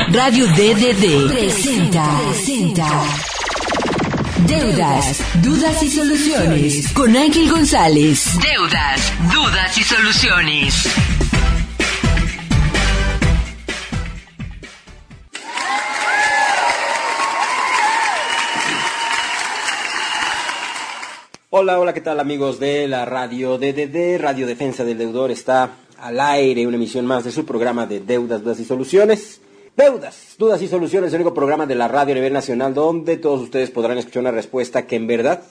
Radio DDD presenta Deudas, Dudas y Soluciones con Ángel González. Deudas, Dudas y Soluciones. Hola, ¿qué tal amigos de la Radio DDD? Radio Defensa del Deudor está al aire, una emisión más de su programa de Deudas, Dudas y Soluciones. Deudas, Dudas y Soluciones, el único programa de la radio a nivel nacional donde todos ustedes podrán escuchar una respuesta que en verdad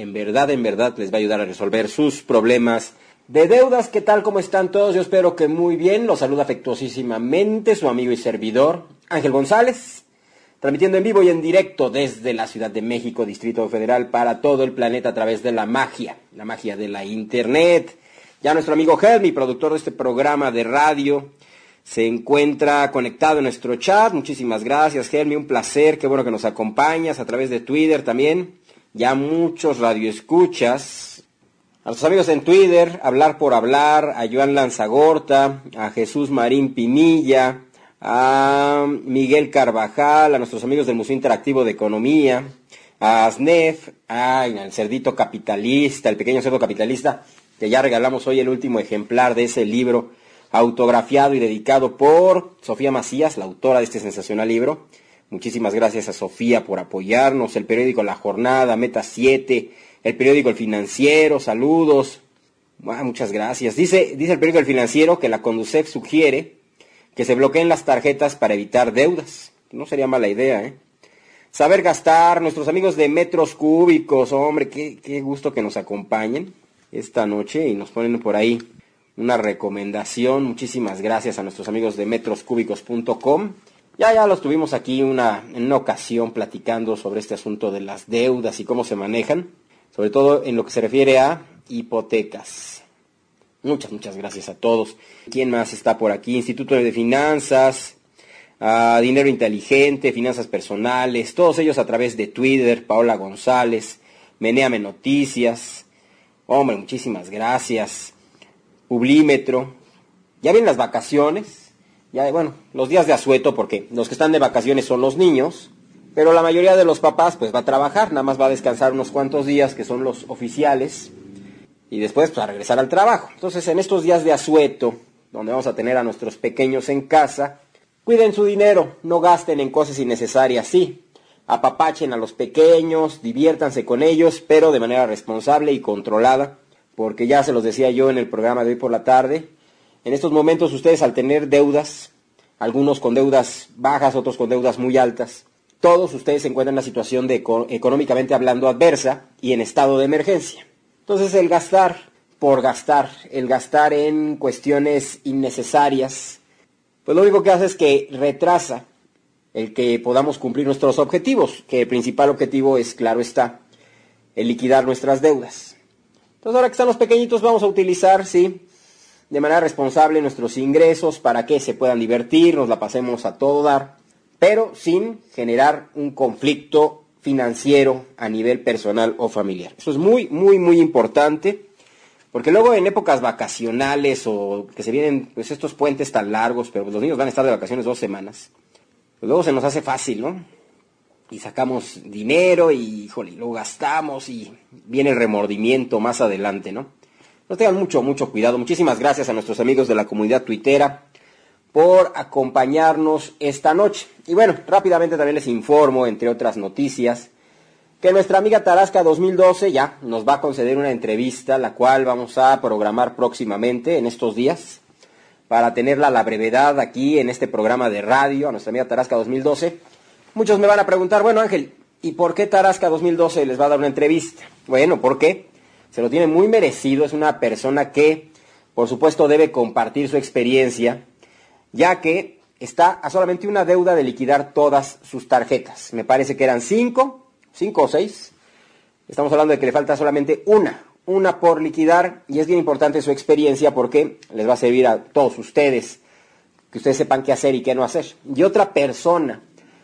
les va a ayudar a resolver sus problemas de deudas. ¿Qué tal? ¿Cómo están todos? Yo espero que muy bien. Los saluda afectuosísimamente su amigo y servidor, Ángel González, transmitiendo en vivo y en directo desde la Ciudad de México, Distrito Federal, para todo el planeta a través de la magia de la internet. Ya nuestro amigo Helmi, productor de este programa de radio, se encuentra conectado en nuestro chat. Muchísimas gracias, Helmi, un placer, qué bueno que nos acompañas a través de Twitter también. Ya muchos radioescuchas. A nuestros amigos en Twitter, Hablar por Hablar, a Joan Lanzagorta, a Jesús Marín Pinilla, a Miguel Carvajal, a nuestros amigos del Museo Interactivo de Economía, a Asnef, al Cerdito Capitalista, el pequeño cerdo capitalista, que ya regalamos hoy el último ejemplar de ese libro autografiado y dedicado por Sofía Macías, la autora de este sensacional libro. Muchísimas gracias a Sofía por apoyarnos, el periódico La Jornada, Meta 7, el periódico El Financiero, saludos. Muchas gracias. Dice el periódico El Financiero que la Conducef sugiere que se bloqueen las tarjetas para evitar deudas. No sería mala idea, ¿eh? Saber gastar, nuestros amigos de Metros Cúbicos, hombre, qué gusto que nos acompañen esta noche y nos ponen por ahí una recomendación. Muchísimas gracias a nuestros amigos de metroscúbicos.com. Ya los tuvimos aquí en una ocasión platicando sobre este asunto de las deudas y cómo se manejan, sobre todo en lo que se refiere a hipotecas. Muchas gracias a todos. ¿Quién más está por aquí? Instituto de Finanzas, Dinero Inteligente, Finanzas Personales, todos ellos a través de Twitter, Paola González, Menéame Noticias. Hombre, muchísimas gracias. Publímetro. Ya vienen las vacaciones, los días de asueto, porque los que están de vacaciones son los niños, pero la mayoría de los papás pues va a trabajar, nada más va a descansar unos cuantos días que son los oficiales, y después pues a regresar al trabajo. Entonces en estos días de asueto, donde vamos a tener a nuestros pequeños en casa, cuiden su dinero, no gasten en cosas innecesarias, sí, apapachen a los pequeños, diviértanse con ellos, pero de manera responsable y controlada, porque ya se los decía yo en el programa de hoy por la tarde, en estos momentos ustedes al tener deudas, algunos con deudas bajas, otros con deudas muy altas, todos ustedes se encuentran en una situación económicamente hablando adversa y en estado de emergencia. Entonces el gastar por gastar, el gastar en cuestiones innecesarias, pues lo único que hace es que retrasa el que podamos cumplir nuestros objetivos, que el principal objetivo es, claro está, el liquidar nuestras deudas. Entonces ahora que están los pequeñitos vamos a utilizar, sí, de manera responsable nuestros ingresos para que se puedan divertir, nos la pasemos a todo dar, pero sin generar un conflicto financiero a nivel personal o familiar. Eso es muy importante, porque luego en épocas vacacionales o que se vienen pues estos puentes tan largos, pero los niños van a estar de vacaciones 2 semanas, pues luego se nos hace fácil, ¿no? Y sacamos dinero y, lo gastamos y viene el remordimiento más adelante, ¿no? No tengan mucho cuidado. Muchísimas gracias a nuestros amigos de la comunidad tuitera por acompañarnos esta noche. Y bueno, rápidamente también les informo, entre otras noticias, que nuestra amiga Tarasca 2012 ya nos va a conceder una entrevista, la cual vamos a programar próximamente en estos días, para tenerla a la brevedad aquí en este programa de radio, a nuestra amiga Tarasca 2012. Muchos me van a preguntar, bueno Ángel, ¿y por qué Tarasca 2012 les va a dar una entrevista? Bueno, ¿por qué? Se lo tiene muy merecido, es una persona que, por supuesto, debe compartir su experiencia, ya que está a solamente una deuda de liquidar todas sus tarjetas. Me parece que eran 5 o 6. Estamos hablando de que le falta solamente una por liquidar, y es bien importante su experiencia porque les va a servir a todos ustedes, que ustedes sepan qué hacer y qué no hacer. Y otra persona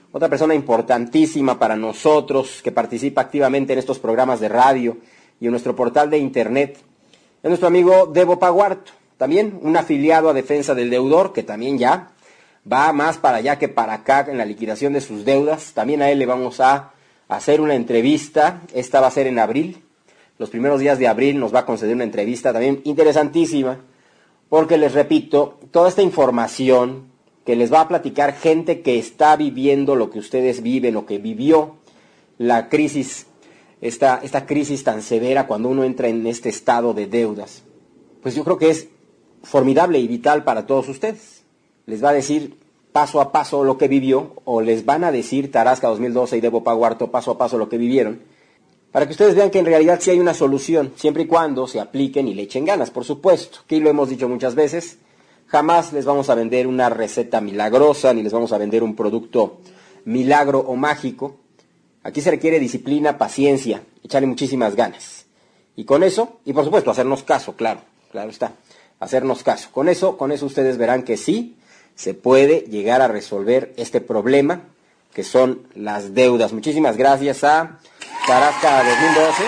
importantísima para nosotros, que participa activamente en estos programas de radio y en nuestro portal de internet, es nuestro amigo Debo Paguarto, también un afiliado a Defensa del Deudor, que también ya va más para allá que para acá en la liquidación de sus deudas. También a él le vamos a hacer una entrevista. Esta va a ser en abril. Los primeros días de abril nos va a conceder una entrevista también interesantísima, porque les repito, toda esta información que les va a platicar gente que está viviendo lo que ustedes viven o que vivió la crisis, esta crisis tan severa cuando uno entra en este estado de deudas, pues yo creo que es formidable y vital para todos ustedes. Les va a decir paso a paso lo que vivió, o les van a decir Tarasca 2012 y Debo Pago Harto paso a paso lo que vivieron, para que ustedes vean que en realidad sí hay una solución, siempre y cuando se apliquen y le echen ganas, por supuesto. Aquí lo hemos dicho muchas veces, jamás les vamos a vender una receta milagrosa, ni les vamos a vender un producto milagro o mágico. Aquí se requiere disciplina, paciencia, echarle muchísimas ganas. Y con eso, y por supuesto, hacernos caso, claro está, hacernos caso. Con eso ustedes verán que sí se puede llegar a resolver este problema, que son las deudas. Muchísimas gracias a Tarasca 2012.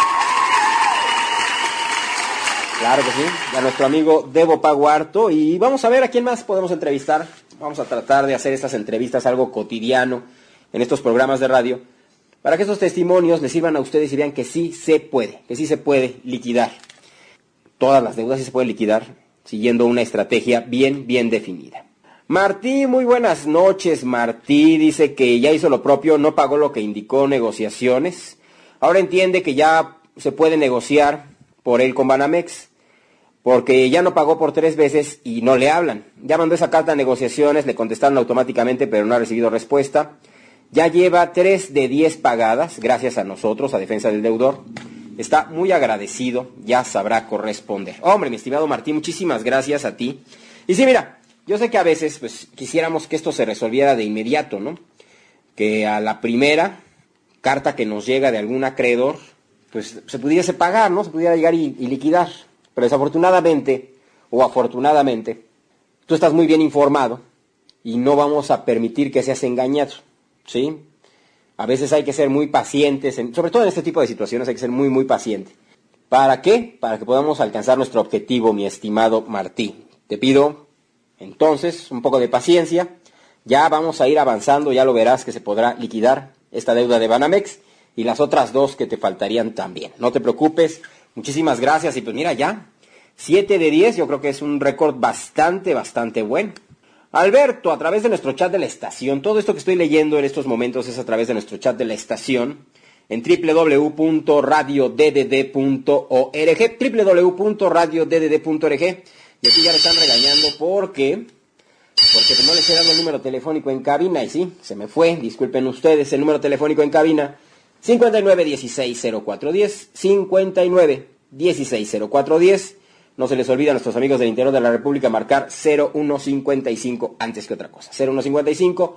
Claro que sí, y a nuestro amigo Debo Pago Harto. Y vamos a ver a quién más podemos entrevistar. Vamos a tratar de hacer estas entrevistas algo cotidiano en estos programas de radio, para que estos testimonios les sirvan a ustedes y vean que sí se puede liquidar. Todas las deudas sí se pueden liquidar siguiendo una estrategia bien definida. Martí, muy buenas noches. Martí dice que ya hizo lo propio, no pagó lo que indicó negociaciones. Ahora entiende que ya se puede negociar por él con Banamex, porque ya no pagó por 3 veces y no le hablan. Ya mandó esa carta de negociaciones, le contestaron automáticamente, pero no ha recibido respuesta. Ya lleva 3 de 10 pagadas, gracias a nosotros, a Defensa del Deudor. Está muy agradecido, ya sabrá corresponder. Hombre, mi estimado Martín, muchísimas gracias a ti. Y sí, mira, yo sé que a veces pues quisiéramos que esto se resolviera de inmediato, ¿no? Que a la primera carta que nos llega de algún acreedor, pues se pudiese pagar, ¿no? Se pudiera llegar y liquidar. Pero desafortunadamente, o afortunadamente, tú estás muy bien informado y no vamos a permitir que seas engañado, ¿sí? A veces hay que ser muy pacientes, sobre todo en este tipo de situaciones hay que ser muy paciente. ¿Para qué? Para que podamos alcanzar nuestro objetivo, mi estimado Martí. Te pido, entonces, un poco de paciencia. Ya vamos a ir avanzando, ya lo verás que se podrá liquidar esta deuda de Banamex y las otras 2 que te faltarían también. No te preocupes, muchísimas gracias. Y pues mira ya, 7 de 10, yo creo que es un récord bastante bueno. Alberto, a través de nuestro chat de la estación, todo esto que estoy leyendo en estos momentos es a través de nuestro chat de la estación, en www.radioddd.org, y aquí ya le están regañando porque no les he dado el número telefónico en cabina, y sí, se me fue, disculpen ustedes, el número telefónico en cabina, 59160410, 59160410. No se les olvida a nuestros amigos del interior de la República marcar 0155 antes que otra cosa. 0155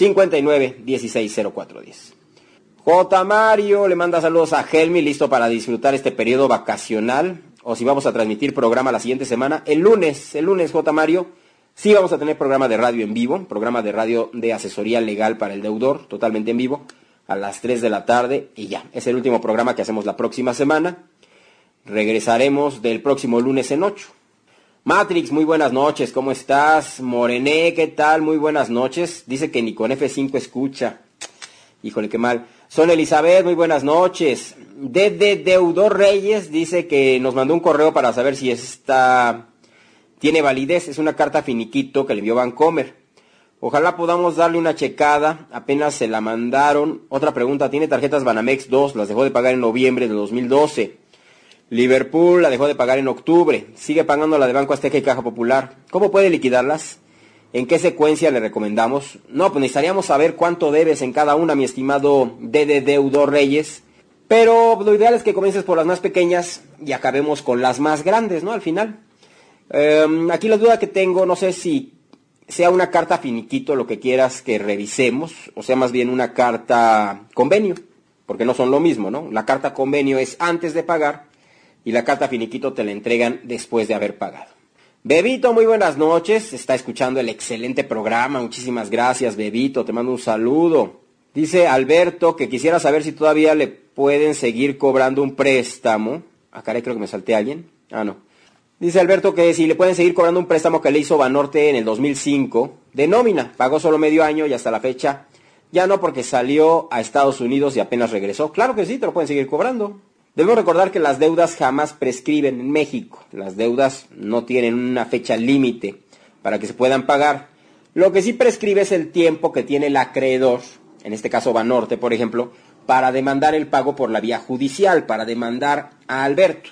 59160410. J. Mario le manda saludos a Helmi, listo para disfrutar este periodo vacacional. O si vamos a transmitir programa la siguiente semana. El lunes, J. Mario, sí vamos a tener programa de radio en vivo. Programa de radio de asesoría legal para el deudor, totalmente en vivo, a las 3 de la tarde. Y ya, es el último programa que hacemos la próxima semana. Regresaremos del próximo lunes en 8. Matrix, muy buenas noches, ¿cómo estás? Morené, ¿qué tal? Muy buenas noches. Dice que ni con F5 escucha. Híjole, qué mal. Son Elizabeth, muy buenas noches. Deudor Reyes dice que nos mandó un correo para saber si esta tiene validez. Es una carta finiquito que le envió Bancomer. Ojalá podamos darle una checada. Apenas se la mandaron. Otra pregunta, ¿tiene tarjetas Banamex 2? Las dejó de pagar en noviembre de 2012. Liverpool la dejó de pagar en octubre. Sigue pagando la de Banco Azteca y Caja Popular. ¿Cómo puede liquidarlas? ¿En qué secuencia le recomendamos? No, pues necesitaríamos saber cuánto debes en cada una, mi estimado Deudor Reyes. Pero lo ideal es que comiences por las más pequeñas y acabemos con las más grandes, ¿no? Al final. Aquí la duda que tengo, no sé si sea una carta finiquito lo que quieras que revisemos, o sea más bien una carta convenio, porque no son lo mismo, ¿no? La carta convenio es antes de pagar y la carta finiquito te la entregan después de haber pagado. Bebito, muy buenas noches, está escuchando el excelente programa, muchísimas gracias Bebito, te mando un saludo. Dice Alberto que quisiera saber si todavía le pueden seguir cobrando un préstamo. Ah, caray, creo que me salté a alguien. Ah, no. Dice Alberto que si le pueden seguir cobrando un préstamo que le hizo Banorte en el 2005 de nómina. Pagó solo medio año y hasta la fecha ya no, porque salió a Estados Unidos y apenas regresó. Claro que sí, te lo pueden seguir cobrando. Debemos recordar que las deudas jamás prescriben en México. Las deudas no tienen una fecha límite para que se puedan pagar. Lo que sí prescribe es el tiempo que tiene el acreedor, en este caso Banorte, por ejemplo, para demandar el pago por la vía judicial, para demandar a Alberto,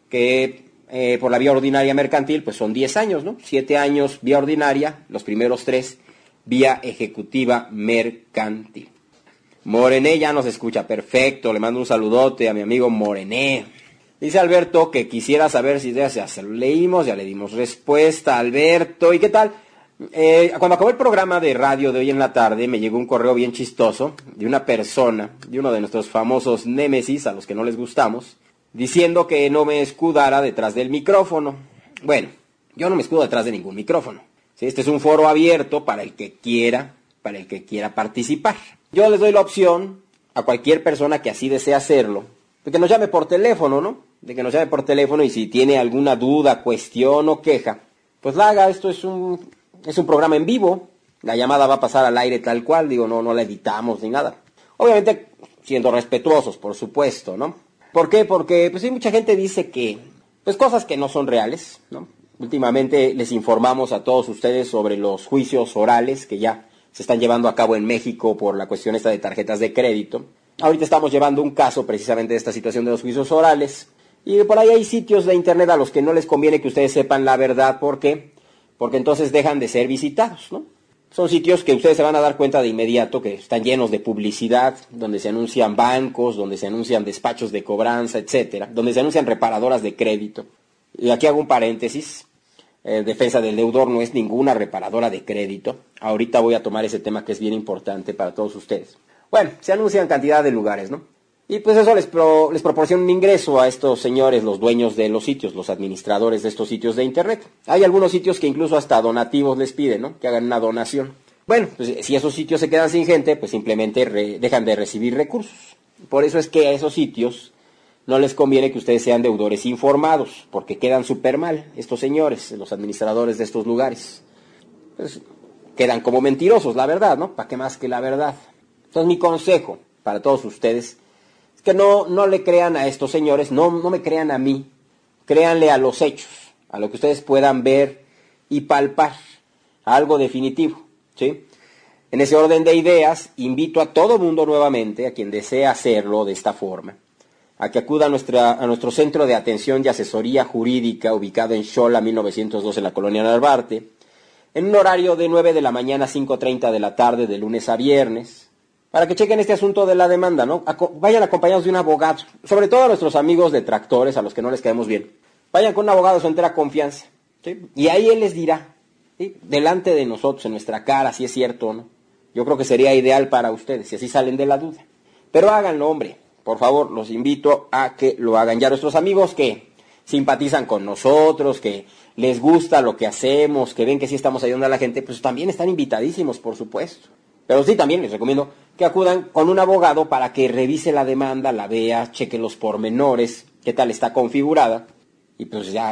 que por la vía ordinaria mercantil, pues son 10 años, ¿no? 7 años vía ordinaria, los primeros 3 vía ejecutiva mercantil. Morené ya nos escucha, perfecto, le mando un saludote a mi amigo Morené. Dice Alberto que quisiera saber si ya se lo leímos, ya le dimos respuesta, Alberto. ¿Y qué tal? Cuando acabó el programa de radio de hoy en la tarde, me llegó un correo bien chistoso de una persona, de uno de nuestros famosos némesis, a los que no les gustamos, diciendo que no me escudara detrás del micrófono. Bueno, yo no me escudo detrás de ningún micrófono. ¿Sí? Este es un foro abierto para el que quiera participar. Yo les doy la opción a cualquier persona que así desee hacerlo, de que nos llame por teléfono, ¿no? De que nos llame por teléfono y si tiene alguna duda, cuestión o queja, pues la haga. Esto es un programa en vivo. La llamada va a pasar al aire tal cual, no la editamos ni nada. Obviamente siendo respetuosos, por supuesto, ¿no? ¿Por qué? Porque pues hay mucha gente dice que, pues cosas que no son reales, ¿no? Últimamente les informamos a todos ustedes sobre los juicios orales que ya se están llevando a cabo en México por la cuestión esta de tarjetas de crédito. Ahorita estamos llevando un caso precisamente de esta situación de los juicios orales. Y por ahí hay sitios de internet a los que no les conviene que ustedes sepan la verdad. ¿Por qué? Porque entonces dejan de ser visitados, ¿no? Son sitios que ustedes se van a dar cuenta de inmediato que están llenos de publicidad, donde se anuncian bancos, donde se anuncian despachos de cobranza, etcétera, donde se anuncian reparadoras de crédito. Y aquí hago un paréntesis. Defensa del Deudor no es ninguna reparadora de crédito. Ahorita voy a tomar ese tema que es bien importante para todos ustedes. Bueno, se anuncian cantidad de lugares, ¿no? Y pues eso les proporciona un ingreso a estos señores, los dueños de los sitios, los administradores de estos sitios de internet. Hay algunos sitios que incluso hasta donativos les piden, ¿no? Que hagan una donación. Bueno, pues si esos sitios se quedan sin gente, pues simplemente dejan de recibir recursos. Por eso es que a esos sitios no les conviene que ustedes sean deudores informados, porque quedan súper mal estos señores, los administradores de estos lugares. Pues quedan como mentirosos, la verdad, ¿no? ¿Para qué más que la verdad? Entonces mi consejo para todos ustedes es que no le crean a estos señores, no me crean a mí, créanle a los hechos, a lo que ustedes puedan ver y palpar, a algo definitivo, ¿sí? En ese orden de ideas, invito a todo mundo nuevamente, a quien desea hacerlo de esta forma, a que acuda a nuestro centro de atención y asesoría jurídica, ubicado en Xola 1902 en la colonia Narvarte, en un horario de 9 de la mañana a 5:30 de la tarde, de lunes a viernes, para que chequen este asunto de la demanda, ¿no? Vayan acompañados de un abogado, sobre todo a nuestros amigos detractores, a los que no les caemos bien. Vayan con un abogado de su entera confianza, ¿sí? Y ahí él les dirá, ¿sí? Delante de nosotros, en nuestra cara, si es cierto o no. Yo creo que sería ideal para ustedes, si así salen de la duda. Pero háganlo, hombre. Por favor, los invito a que lo hagan. Ya nuestros amigos que simpatizan con nosotros, que les gusta lo que hacemos, que ven que sí estamos ayudando a la gente, pues también están invitadísimos, por supuesto. Pero sí, también les recomiendo que acudan con un abogado para que revise la demanda, la vea, cheque los pormenores, qué tal está configurada, y pues ya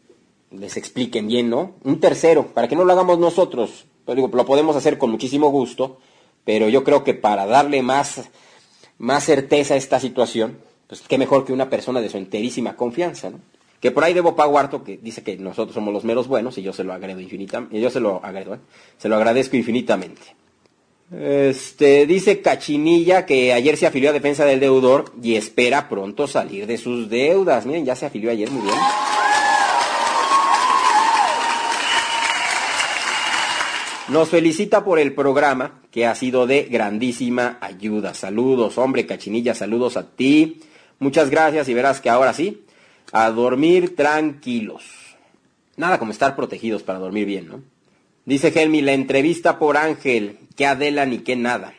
les expliquen bien, ¿no? Un tercero, para que no lo hagamos nosotros. Pero digo, lo podemos hacer con muchísimo gusto, pero yo creo que para darle más certeza a esta situación, pues qué mejor que una persona de su enterísima confianza, ¿no? Que por ahí Debo Paguarto, que dice que nosotros somos los meros buenos, y yo se lo agradezco infinitamente. Dice Cachinilla que ayer se afilió a Defensa del Deudor y espera pronto salir de sus deudas. Miren, ya se afilió ayer, muy bien. Nos felicita por el programa, que ha sido de grandísima ayuda. Saludos, hombre, Cachinilla, saludos a ti. Muchas gracias, y verás que ahora sí, a dormir tranquilos. Nada como estar protegidos para dormir bien, ¿no? Dice Helmi, la entrevista por Ángel, que Adela ni que nada.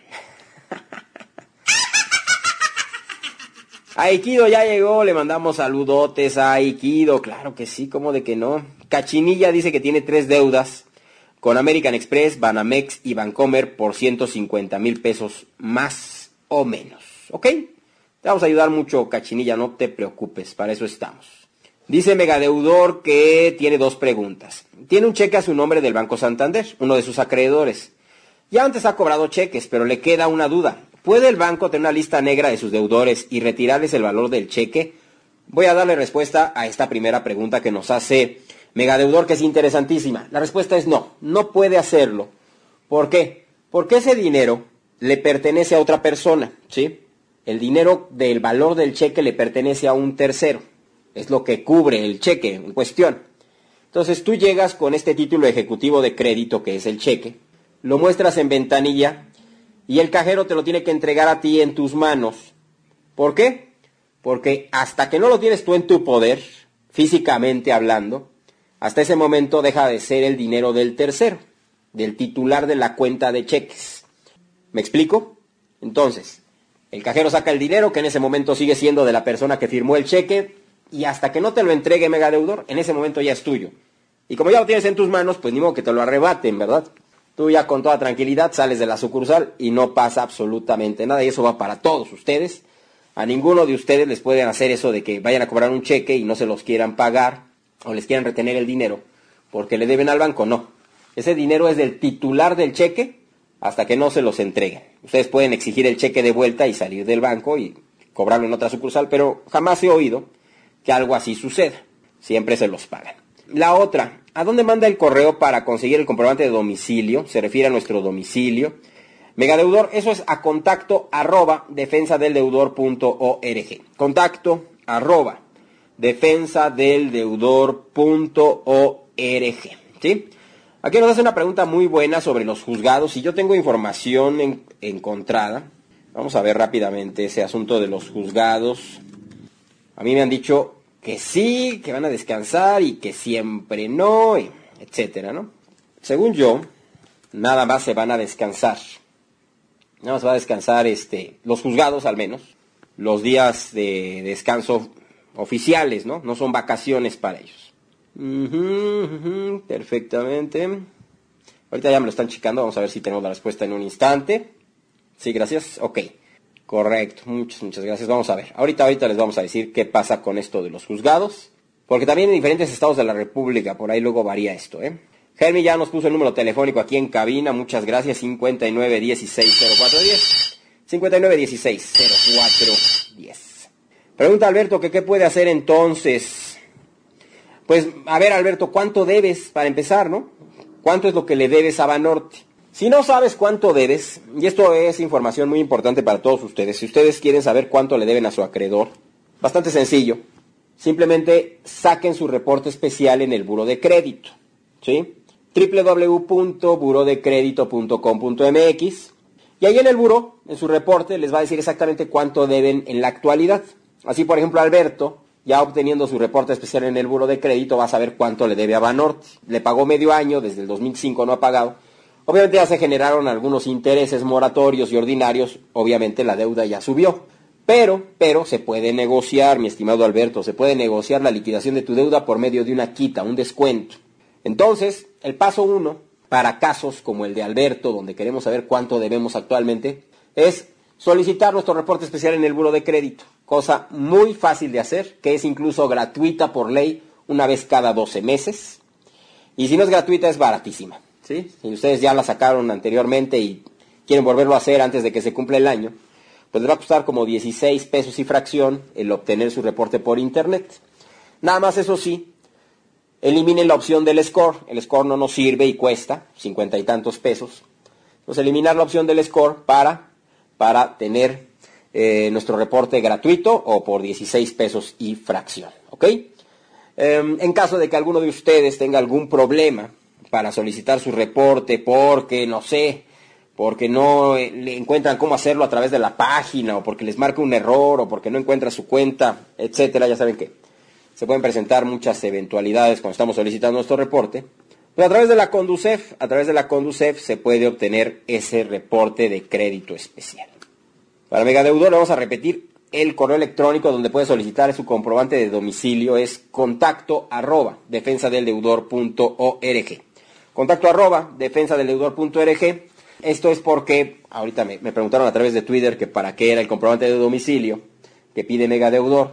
Aikido ya llegó, le mandamos saludotes a Aikido, claro que sí, ¿cómo de que no? Cachinilla dice que tiene 3 deudas con American Express, Banamex y Bancomer por 150,000 pesos más o menos, ¿ok? Te vamos a ayudar mucho, Cachinilla, no te preocupes, para eso estamos. Dice Megadeudor que tiene 2 preguntas. Tiene un cheque a su nombre del Banco Santander, uno de sus acreedores. Ya antes ha cobrado cheques, pero le queda una duda. ¿Puede el banco tener una lista negra de sus deudores y retirarles el valor del cheque? Voy a darle respuesta a esta primera pregunta que nos hace Megadeudor, que es interesantísima. La respuesta es no, no puede hacerlo. ¿Por qué? Porque ese dinero le pertenece a otra persona, ¿sí? El dinero del valor del cheque le pertenece a un tercero. Es lo que cubre el cheque en cuestión. Entonces tú llegas con este título ejecutivo de crédito, que es el cheque, lo muestras en ventanilla y el cajero te lo tiene que entregar a ti en tus manos. ¿Por qué? Porque hasta que no lo tienes tú en tu poder, físicamente hablando, hasta ese momento deja de ser el dinero del tercero, del titular de la cuenta de cheques. ¿Me explico? Entonces, el cajero saca el dinero, que en ese momento sigue siendo de la persona que firmó el cheque, y hasta que no te lo entregue Megadeudor, en ese momento ya es tuyo. Y como ya lo tienes en tus manos, pues ni modo que te lo arrebaten, ¿verdad? Tú ya con toda tranquilidad sales de la sucursal y no pasa absolutamente nada, y eso va para todos ustedes. A ninguno de ustedes les pueden hacer eso de que vayan a cobrar un cheque y no se los quieran pagar, o les quieran retener el dinero, porque le deben al banco, no. Ese dinero es del titular del cheque hasta que no se los entreguen. Ustedes pueden exigir el cheque de vuelta y salir del banco y cobrarlo en otra sucursal, pero jamás he oído que algo así suceda. Siempre se los pagan. La otra, ¿a dónde manda el correo para conseguir el comprobante de domicilio? Se refiere a nuestro domicilio. Megadeudor, eso es a contacto@defensadeldeudor.org. Contacto@defensadeldeudor.org. ¿Sí? Aquí nos hace una pregunta muy buena sobre los juzgados. Y yo tengo información encontrada. Vamos a ver rápidamente ese asunto de los juzgados. A mí me han dicho que sí, que van a descansar y que siempre no, etcétera, ¿no? Según yo, nada más se van a descansar. Nada más va a descansar los juzgados al menos, los días de descanso oficiales, ¿no? No son vacaciones para ellos. Perfectamente. Ahorita ya me lo están checando, vamos a ver si tenemos la respuesta en un instante. Sí, gracias. Ok. Correcto, muchas gracias. Vamos a ver. Ahorita les vamos a decir qué pasa con esto de los juzgados. Porque también en diferentes estados de la República, por ahí luego varía esto, ¿eh? Germi ya nos puso el número telefónico aquí en cabina. Muchas gracias. 59160410. 59160410. Pregunta Alberto que qué puede hacer entonces. Pues, a ver Alberto, ¿cuánto debes para empezar, no? ¿Cuánto es lo que le debes a Banorte? Si no sabes cuánto debes, y esto es información muy importante para todos ustedes, si ustedes quieren saber cuánto le deben a su acreedor, bastante sencillo, simplemente saquen su reporte especial en el Buró de Crédito, ¿sí? www.burodecredito.com.mx, y ahí en el buró, en su reporte, les va a decir exactamente cuánto deben en la actualidad. Así, por ejemplo, Alberto, ya obteniendo su reporte especial en el Buró de Crédito, va a saber cuánto le debe a Banorte. Le pagó medio año, desde el 2005 no ha pagado. Obviamente ya se generaron algunos intereses moratorios y ordinarios, obviamente la deuda ya subió. Pero se puede negociar, mi estimado Alberto, se puede negociar la liquidación de tu deuda por medio de una quita, un descuento. Entonces, el paso 1, para casos como el de Alberto, donde queremos saber cuánto debemos actualmente, es solicitar nuestro reporte especial en el Buró de Crédito. Cosa muy fácil de hacer, que es incluso gratuita por ley, una vez cada 12 meses. Y si no es gratuita, es baratísima. ¿Sí? Si ustedes ya la sacaron anteriormente y quieren volverlo a hacer antes de que se cumpla el año, pues les va a costar como 16 pesos y fracción el obtener su reporte por internet. Nada más, eso sí, eliminen la opción del score. El score no nos sirve y cuesta 50 y tantos pesos. Entonces, eliminar la opción del score para tener nuestro reporte gratuito o por 16 pesos y fracción. ¿Ok? En caso de que alguno de ustedes tenga algún problema para solicitar su reporte porque no le encuentran cómo hacerlo a través de la página, o porque les marca un error, o porque no encuentra su cuenta, etcétera, ya saben que se pueden presentar muchas eventualidades cuando estamos solicitando nuestro reporte. Pero a través de la Conducef se puede obtener ese reporte de crédito especial. Para Megadeudor le vamos a repetir el correo electrónico donde puede solicitar su comprobante de domicilio, es contacto@defensadeldeudor.org. Contacto@defensadeldeudor.org. Esto es porque, ahorita me preguntaron a través de Twitter que para qué era el comprobante de domicilio que pide Megadeudor.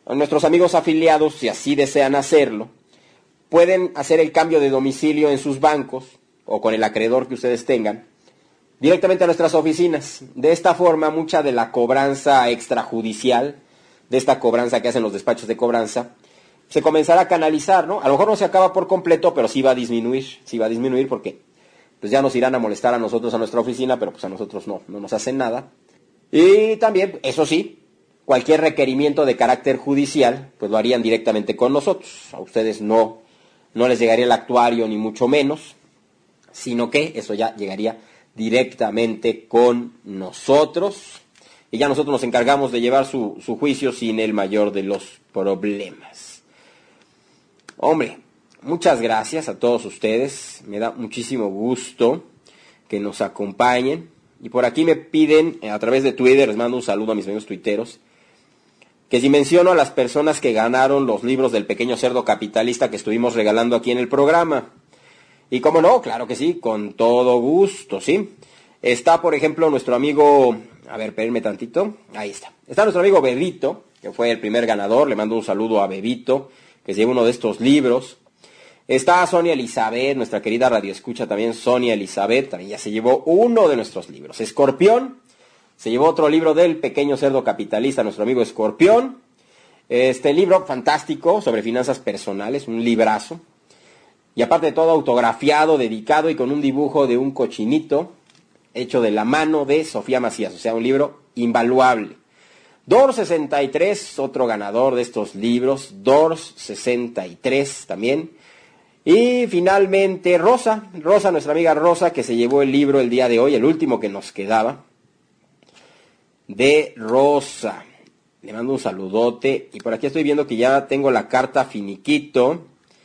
Nuestros amigos afiliados, si así desean hacerlo, pueden hacer el cambio de domicilio en sus bancos o con el acreedor que ustedes tengan directamente a nuestras oficinas. De esta forma, mucha de la cobranza extrajudicial, de esta cobranza que hacen los despachos de cobranza, se comenzará a canalizar, ¿no? A lo mejor no se acaba por completo, pero sí va a disminuir porque pues ya nos irán a molestar a nosotros a nuestra oficina, pero pues a nosotros no nos hacen nada. Y también, eso sí, cualquier requerimiento de carácter judicial, pues lo harían directamente con nosotros. A ustedes no les llegaría el actuario ni mucho menos, sino que eso ya llegaría directamente con nosotros. Y ya nosotros nos encargamos de llevar su juicio sin el mayor de los problemas. Hombre, muchas gracias a todos ustedes. Me da muchísimo gusto que nos acompañen. Y por aquí me piden, a través de Twitter, les mando un saludo a mis amigos tuiteros, que si menciono a las personas que ganaron los libros del pequeño cerdo capitalista que estuvimos regalando aquí en el programa. Y cómo no, claro que sí, con todo gusto, ¿sí? Está, por ejemplo, nuestro amigo, a ver, espérenme tantito, ahí está. Está nuestro amigo Bebito, que fue el primer ganador, le mando un saludo a Bebito, que se lleva uno de estos libros. Está Sonia Elizabeth, nuestra querida radioescucha también, Sonia Elizabeth, también ya se llevó uno de nuestros libros. Escorpión, se llevó otro libro del pequeño cerdo capitalista, nuestro amigo Escorpión. Este libro fantástico sobre finanzas personales, un librazo. Y aparte de todo autografiado, dedicado y con un dibujo de un cochinito hecho de la mano de Sofía Macías. O sea, un libro invaluable. Dors 63, otro ganador de estos libros. Dors 63 también. Y finalmente Rosa, nuestra amiga Rosa, que se llevó el libro el día de hoy, el último que nos quedaba. De Rosa. Le mando un saludote. Y por aquí estoy viendo que ya tengo la carta finiquito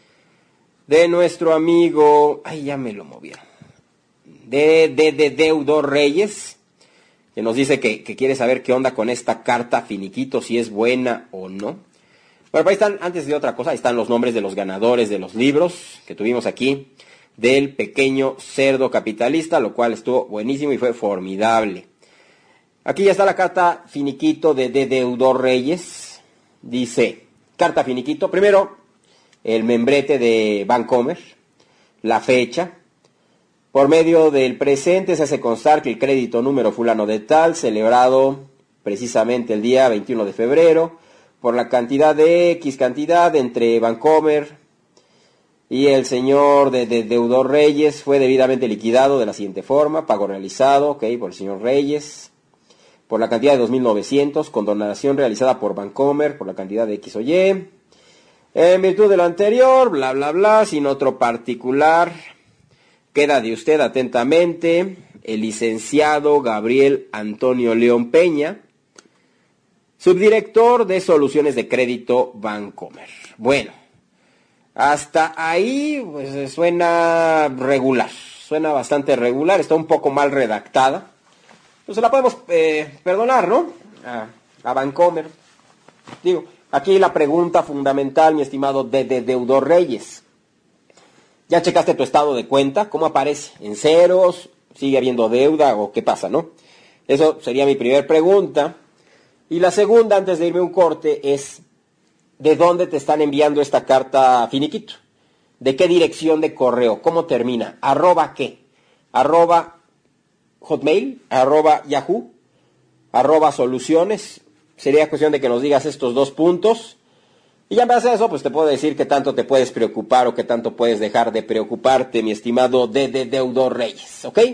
de nuestro amigo, ay, ya me lo movieron, de Deudor Reyes, que nos dice que quiere saber qué onda con esta carta finiquito, si es buena o no. Bueno, ahí están, antes de otra cosa, ahí están los nombres de los ganadores de los libros que tuvimos aquí, del pequeño cerdo capitalista, lo cual estuvo buenísimo y fue formidable. Aquí ya está la carta finiquito de Deudor Reyes. Dice, carta finiquito, primero, el membrete de Bancomer, la fecha. Por medio del presente se hace constar que el crédito número fulano de tal, celebrado precisamente el día 21 de febrero, por la cantidad de X cantidad entre Bancomer y el señor de Deudor Reyes, fue debidamente liquidado de la siguiente forma: pago realizado, ok, por el señor Reyes, por la cantidad de 2.900, condonación realizada por Bancomer, por la cantidad de X o Y. En virtud de lo anterior, bla, bla, bla, sin otro particular, queda de usted atentamente el licenciado Gabriel Antonio León Peña, subdirector de Soluciones de Crédito Bancomer. Bueno, hasta ahí pues suena regular, suena bastante regular, está un poco mal redactada. Pues se la podemos perdonar, ¿no? A Bancomer. Digo, aquí la pregunta fundamental, mi estimado Deudor Reyes. ¿Ya checaste tu estado de cuenta? ¿Cómo aparece? ¿En ceros? ¿Sigue habiendo deuda? ¿O qué pasa, no? Eso sería mi primera pregunta. Y la segunda, antes de irme a un corte, es ¿de dónde te están enviando esta carta finiquito? ¿De qué dirección de correo? ¿Cómo termina? ¿Arroba qué? ¿Arroba Hotmail? ¿Arroba Yahoo? ¿Arroba Soluciones? Sería cuestión de que nos digas estos dos puntos. Y ya en base a eso, pues te puedo decir qué tanto te puedes preocupar o qué tanto puedes dejar de preocuparte, mi estimado Deudor Reyes, ¿ok?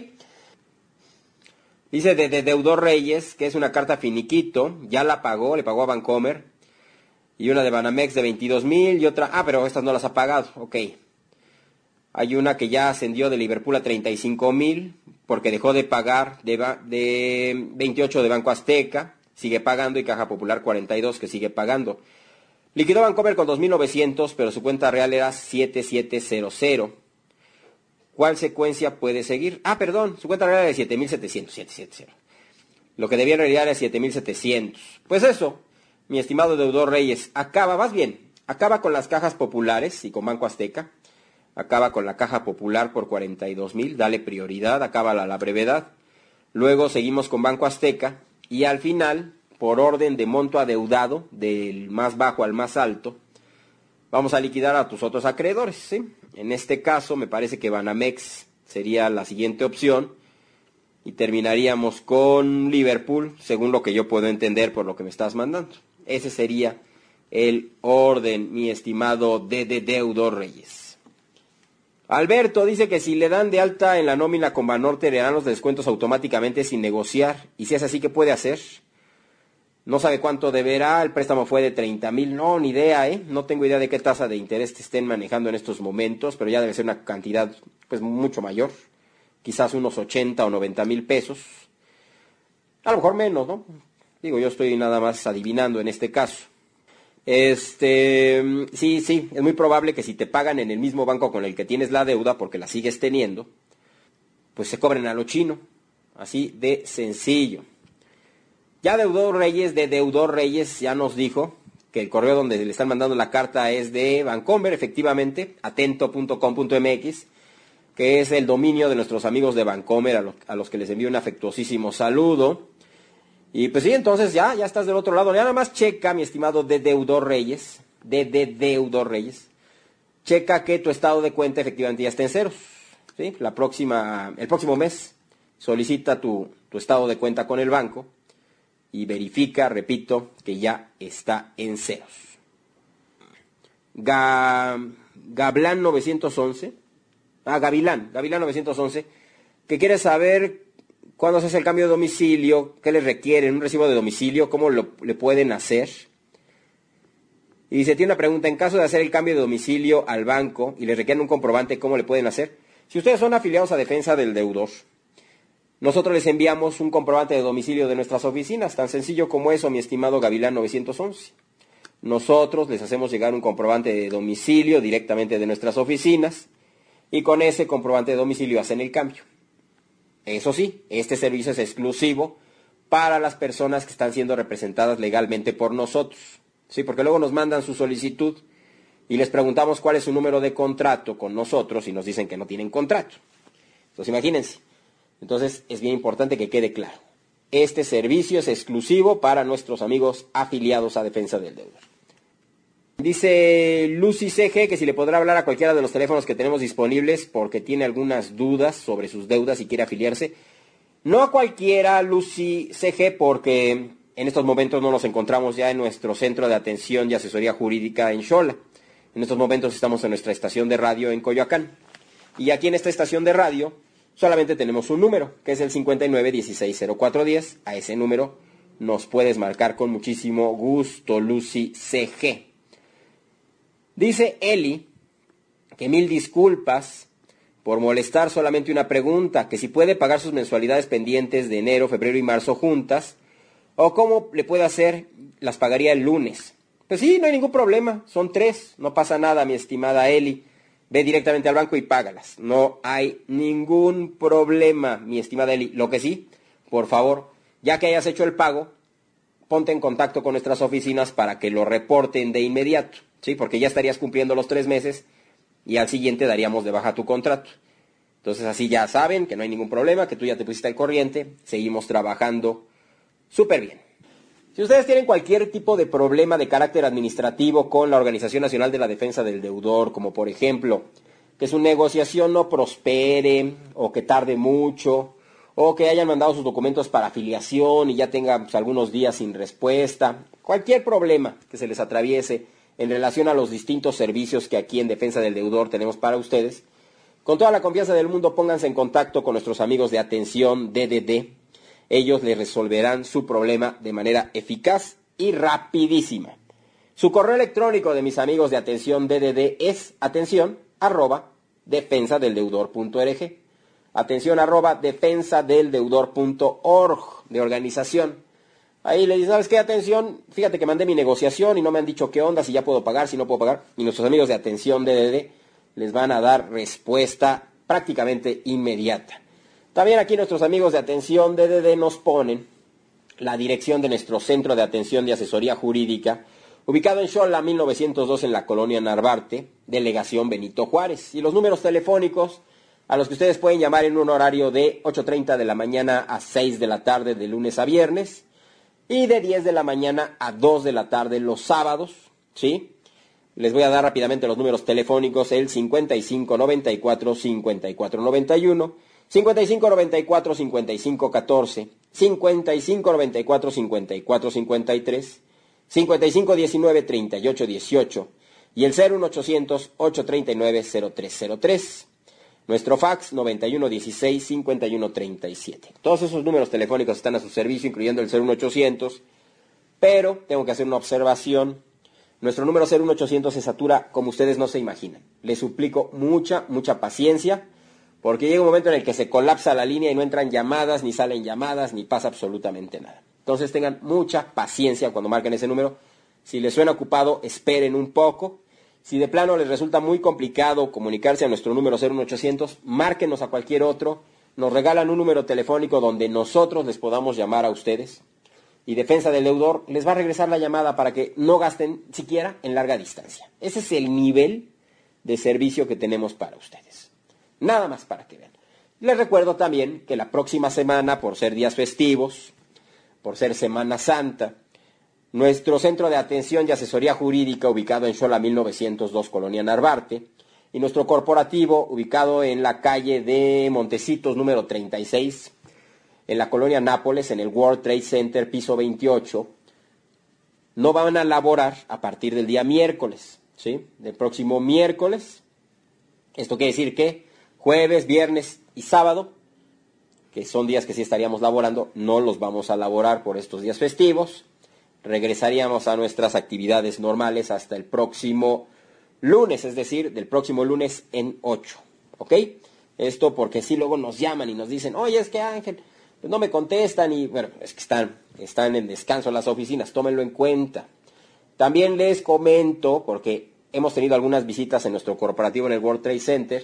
Dice Deudor Reyes que es una carta finiquito, ya la pagó, le pagó a Bancomer, y una de Banamex de 22,000 y otra, pero estas no las ha pagado, ok. Hay una que ya ascendió de Liverpool a 35,000 porque dejó de pagar de 28 de Banco Azteca, sigue pagando, y Caja Popular 42 que sigue pagando. Liquidó Bancomer con 2,900, pero su cuenta real era 7700. ¿Cuál secuencia puede seguir? Su cuenta real era de 7,700. Lo que debía en realidad era 7,700. Pues eso, mi estimado Deudor Reyes, acaba con las cajas populares y con Banco Azteca. Acaba con la Caja Popular por 42,000, dale prioridad, acaba la brevedad. Luego seguimos con Banco Azteca y al final por orden de monto adeudado, del más bajo al más alto, vamos a liquidar a tus otros acreedores, ¿sí? En este caso me parece que Banamex sería la siguiente opción y terminaríamos con Liverpool, según lo que yo puedo entender por lo que me estás mandando. Ese sería el orden, mi estimado deudor Reyes. Alberto dice que si le dan de alta en la nómina con Banorte le dan los descuentos automáticamente sin negociar, y si es así, ¿qué puede hacer? No sabe cuánto deberá, el préstamo fue de 30,000, no, ni idea, no tengo idea de qué tasa de interés te estén manejando en estos momentos, pero ya debe ser una cantidad pues mucho mayor, quizás unos 80 o 90,000 pesos, a lo mejor menos, ¿no? Digo, yo estoy nada más adivinando en este caso. Sí, es muy probable que si te pagan en el mismo banco con el que tienes la deuda, porque la sigues teniendo, pues se cobren a lo chino, así de sencillo. Ya Deudor Reyes ya nos dijo que el correo donde le están mandando la carta es de Bancomer, efectivamente, atento.com.mx, que es el dominio de nuestros amigos de Bancomer, a los que les envío un afectuosísimo saludo. Y pues sí, entonces ya estás del otro lado. Ya nada más checa, mi estimado Deudor Reyes, checa que tu estado de cuenta efectivamente ya está en ceros, ¿sí? El próximo mes solicita tu estado de cuenta con el banco y verifica, repito, que ya está en ceros. Gavilán 911, que quiere saber cuándo se hace el cambio de domicilio, qué les requieren, un recibo de domicilio, cómo le pueden hacer. Y dice, tiene una pregunta, en caso de hacer el cambio de domicilio al banco y les requieren un comprobante, ¿cómo le pueden hacer? Si ustedes son afiliados a Defensa del Deudor, nosotros les enviamos un comprobante de domicilio de nuestras oficinas, tan sencillo como eso, mi estimado Gavilán 911. Nosotros les hacemos llegar un comprobante de domicilio directamente de nuestras oficinas y con ese comprobante de domicilio hacen el cambio. Eso sí, este servicio es exclusivo para las personas que están siendo representadas legalmente por nosotros, ¿sí? Porque luego nos mandan su solicitud y les preguntamos cuál es su número de contrato con nosotros y nos dicen que no tienen contrato. Entonces imagínense. Entonces es bien importante que quede claro. Este servicio es exclusivo para nuestros amigos afiliados a Defensa del Deudor. Dice Lucy CG que si le podrá hablar a cualquiera de los teléfonos que tenemos disponibles porque tiene algunas dudas sobre sus deudas y quiere afiliarse. No a cualquiera, Lucy CG, porque en estos momentos no nos encontramos ya en nuestro centro de atención y asesoría jurídica en Xola. En estos momentos estamos en nuestra estación de radio en Coyoacán. Y aquí en esta estación de radio solamente tenemos un número, que es el 59160410. A ese número nos puedes marcar con muchísimo gusto, Lucy CG. Dice Eli que 1000 disculpas por molestar, solamente una pregunta, que si puede pagar sus mensualidades pendientes de enero, febrero y marzo juntas, o cómo le puede hacer, las pagaría el lunes. Pues sí, no hay ningún problema, son 3, no pasa nada, mi estimada Eli, ve directamente al banco y págalas, no hay ningún problema, mi estimada Eli. Lo que sí, por favor, ya que hayas hecho el pago, ponte en contacto con nuestras oficinas para que lo reporten de inmediato. Sí, porque ya estarías cumpliendo los 3 meses y al siguiente daríamos de baja tu contrato. Entonces así ya saben que no hay ningún problema, que tú ya te pusiste al corriente, seguimos trabajando súper bien. Si ustedes tienen cualquier tipo de problema de carácter administrativo con la Organización Nacional de la Defensa del Deudor, como por ejemplo que su negociación no prospere o que tarde mucho, o que hayan mandado sus documentos para afiliación y ya tengan algunos días sin respuesta, cualquier problema que se les atraviese en relación a los distintos servicios que aquí en Defensa del Deudor tenemos para ustedes, con toda la confianza del mundo pónganse en contacto con nuestros amigos de Atención DDD. Ellos les resolverán su problema de manera eficaz y rapidísima. Su correo electrónico de mis amigos de Atención DDD es atención@defensadeldeudor.org. Atención@defensadeldeudor.org, de organización. Ahí le dicen, ¿sabes qué? Atención, fíjate que mandé mi negociación y no me han dicho qué onda, si ya puedo pagar, si no puedo pagar. Y nuestros amigos de Atención DDD les van a dar respuesta prácticamente inmediata. También aquí nuestros amigos de Atención DDD nos ponen la dirección de nuestro Centro de Atención de Asesoría Jurídica, ubicado en Xola 1902 en la colonia Narvarte, Delegación Benito Juárez. Y los números telefónicos a los que ustedes pueden llamar en un horario de 8:30 de la mañana a 6 de la tarde de lunes a viernes, y de 10 de la mañana a 2 de la tarde los sábados, ¿sí? Les voy a dar rápidamente los números telefónicos, el 5594-5491, 5594-5514, 5594-5453, 5519-3818 y el 01800-839-0303. Nuestro fax 9116-5137. Todos esos números telefónicos están a su servicio, incluyendo el 01800, pero tengo que hacer una observación. Nuestro número 01800 se satura como ustedes no se imaginan. Les suplico mucha paciencia, porque llega un momento en el que se colapsa la línea y no entran llamadas, ni salen llamadas, ni pasa absolutamente nada. Entonces tengan mucha paciencia cuando marquen ese número. Si les suena ocupado, esperen un poco. Si de plano les resulta muy complicado comunicarse a nuestro número 01800, márquenos a cualquier otro. Nos regalan un número telefónico donde nosotros les podamos llamar a ustedes. Y Defensa del Deudor les va a regresar la llamada para que no gasten siquiera en larga distancia. Ese es el nivel de servicio que tenemos para ustedes. Nada más para que vean. Les recuerdo también que la próxima semana, por ser días festivos, por ser Semana Santa, nuestro centro de atención y asesoría jurídica, ubicado en Xola 1902, Colonia Narvarte, y nuestro corporativo, ubicado en la calle de Montecitos, número 36, en la Colonia Nápoles, en el World Trade Center, piso 28, no van a laborar a partir del día miércoles, ¿sí? Del próximo miércoles. Esto quiere decir que jueves, viernes y sábado, que son días que sí estaríamos laborando, no los vamos a laborar por estos días festivos. Regresaríamos a nuestras actividades normales hasta el próximo lunes, es decir, del próximo lunes en 8, ¿ok? Esto porque sí luego nos llaman y nos dicen, oye, es que Ángel, pues no me contestan y bueno, es que están en descanso las oficinas, tómenlo en cuenta. También les comento, porque hemos tenido algunas visitas en nuestro corporativo en el World Trade Center,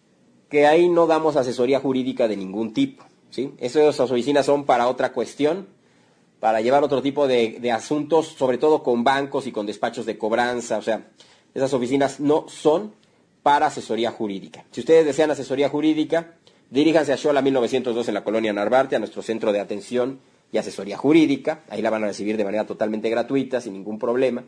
que ahí no damos asesoría jurídica de ningún tipo, ¿sí? Esas oficinas son para otra cuestión, para llevar otro tipo de asuntos, sobre todo con bancos y con despachos de cobranza. O sea, esas oficinas no son para asesoría jurídica. Si ustedes desean asesoría jurídica, diríjanse a Xola 1902 en la Colonia Narvarte, a nuestro centro de atención y asesoría jurídica. Ahí la van a recibir de manera totalmente gratuita, sin ningún problema.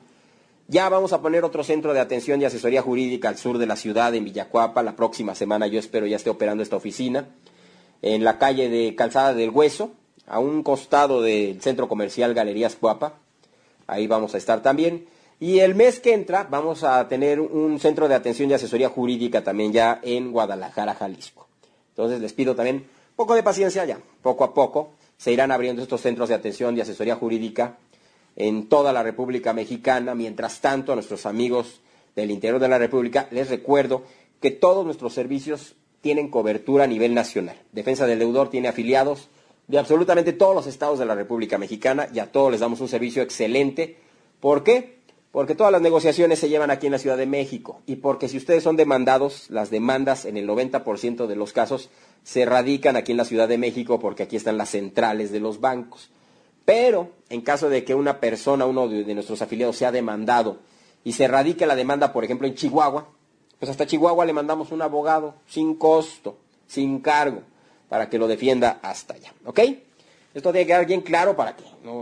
Ya vamos a poner otro centro de atención y asesoría jurídica al sur de la ciudad, en Villacuapa. La próxima semana yo espero ya esté operando esta oficina, en la calle de Calzada del Hueso, a un costado del centro comercial Galerías Cuapa. Ahí vamos a estar también. Y el mes que entra vamos a tener un centro de atención y asesoría jurídica también ya en Guadalajara, Jalisco. Entonces les pido también un poco de paciencia ya. Poco a poco se irán abriendo estos centros de atención y asesoría jurídica en toda la República Mexicana. Mientras tanto, a nuestros amigos del interior de la República les recuerdo que todos nuestros servicios tienen cobertura a nivel nacional. Defensa del Deudor tiene afiliados de absolutamente todos los estados de la República Mexicana y a todos les damos un servicio excelente. ¿Por qué? Porque todas las negociaciones se llevan aquí en la Ciudad de México y porque si ustedes son demandados, las demandas en el 90% de los casos se radican aquí en la Ciudad de México porque aquí están las centrales de los bancos. Pero en caso de que una persona, uno de nuestros afiliados sea demandado y se radique la demanda, por ejemplo, en Chihuahua, pues hasta Chihuahua le mandamos un abogado sin costo, sin cargo, para que lo defienda hasta allá, ¿ok? Esto tiene que quedar bien claro para que no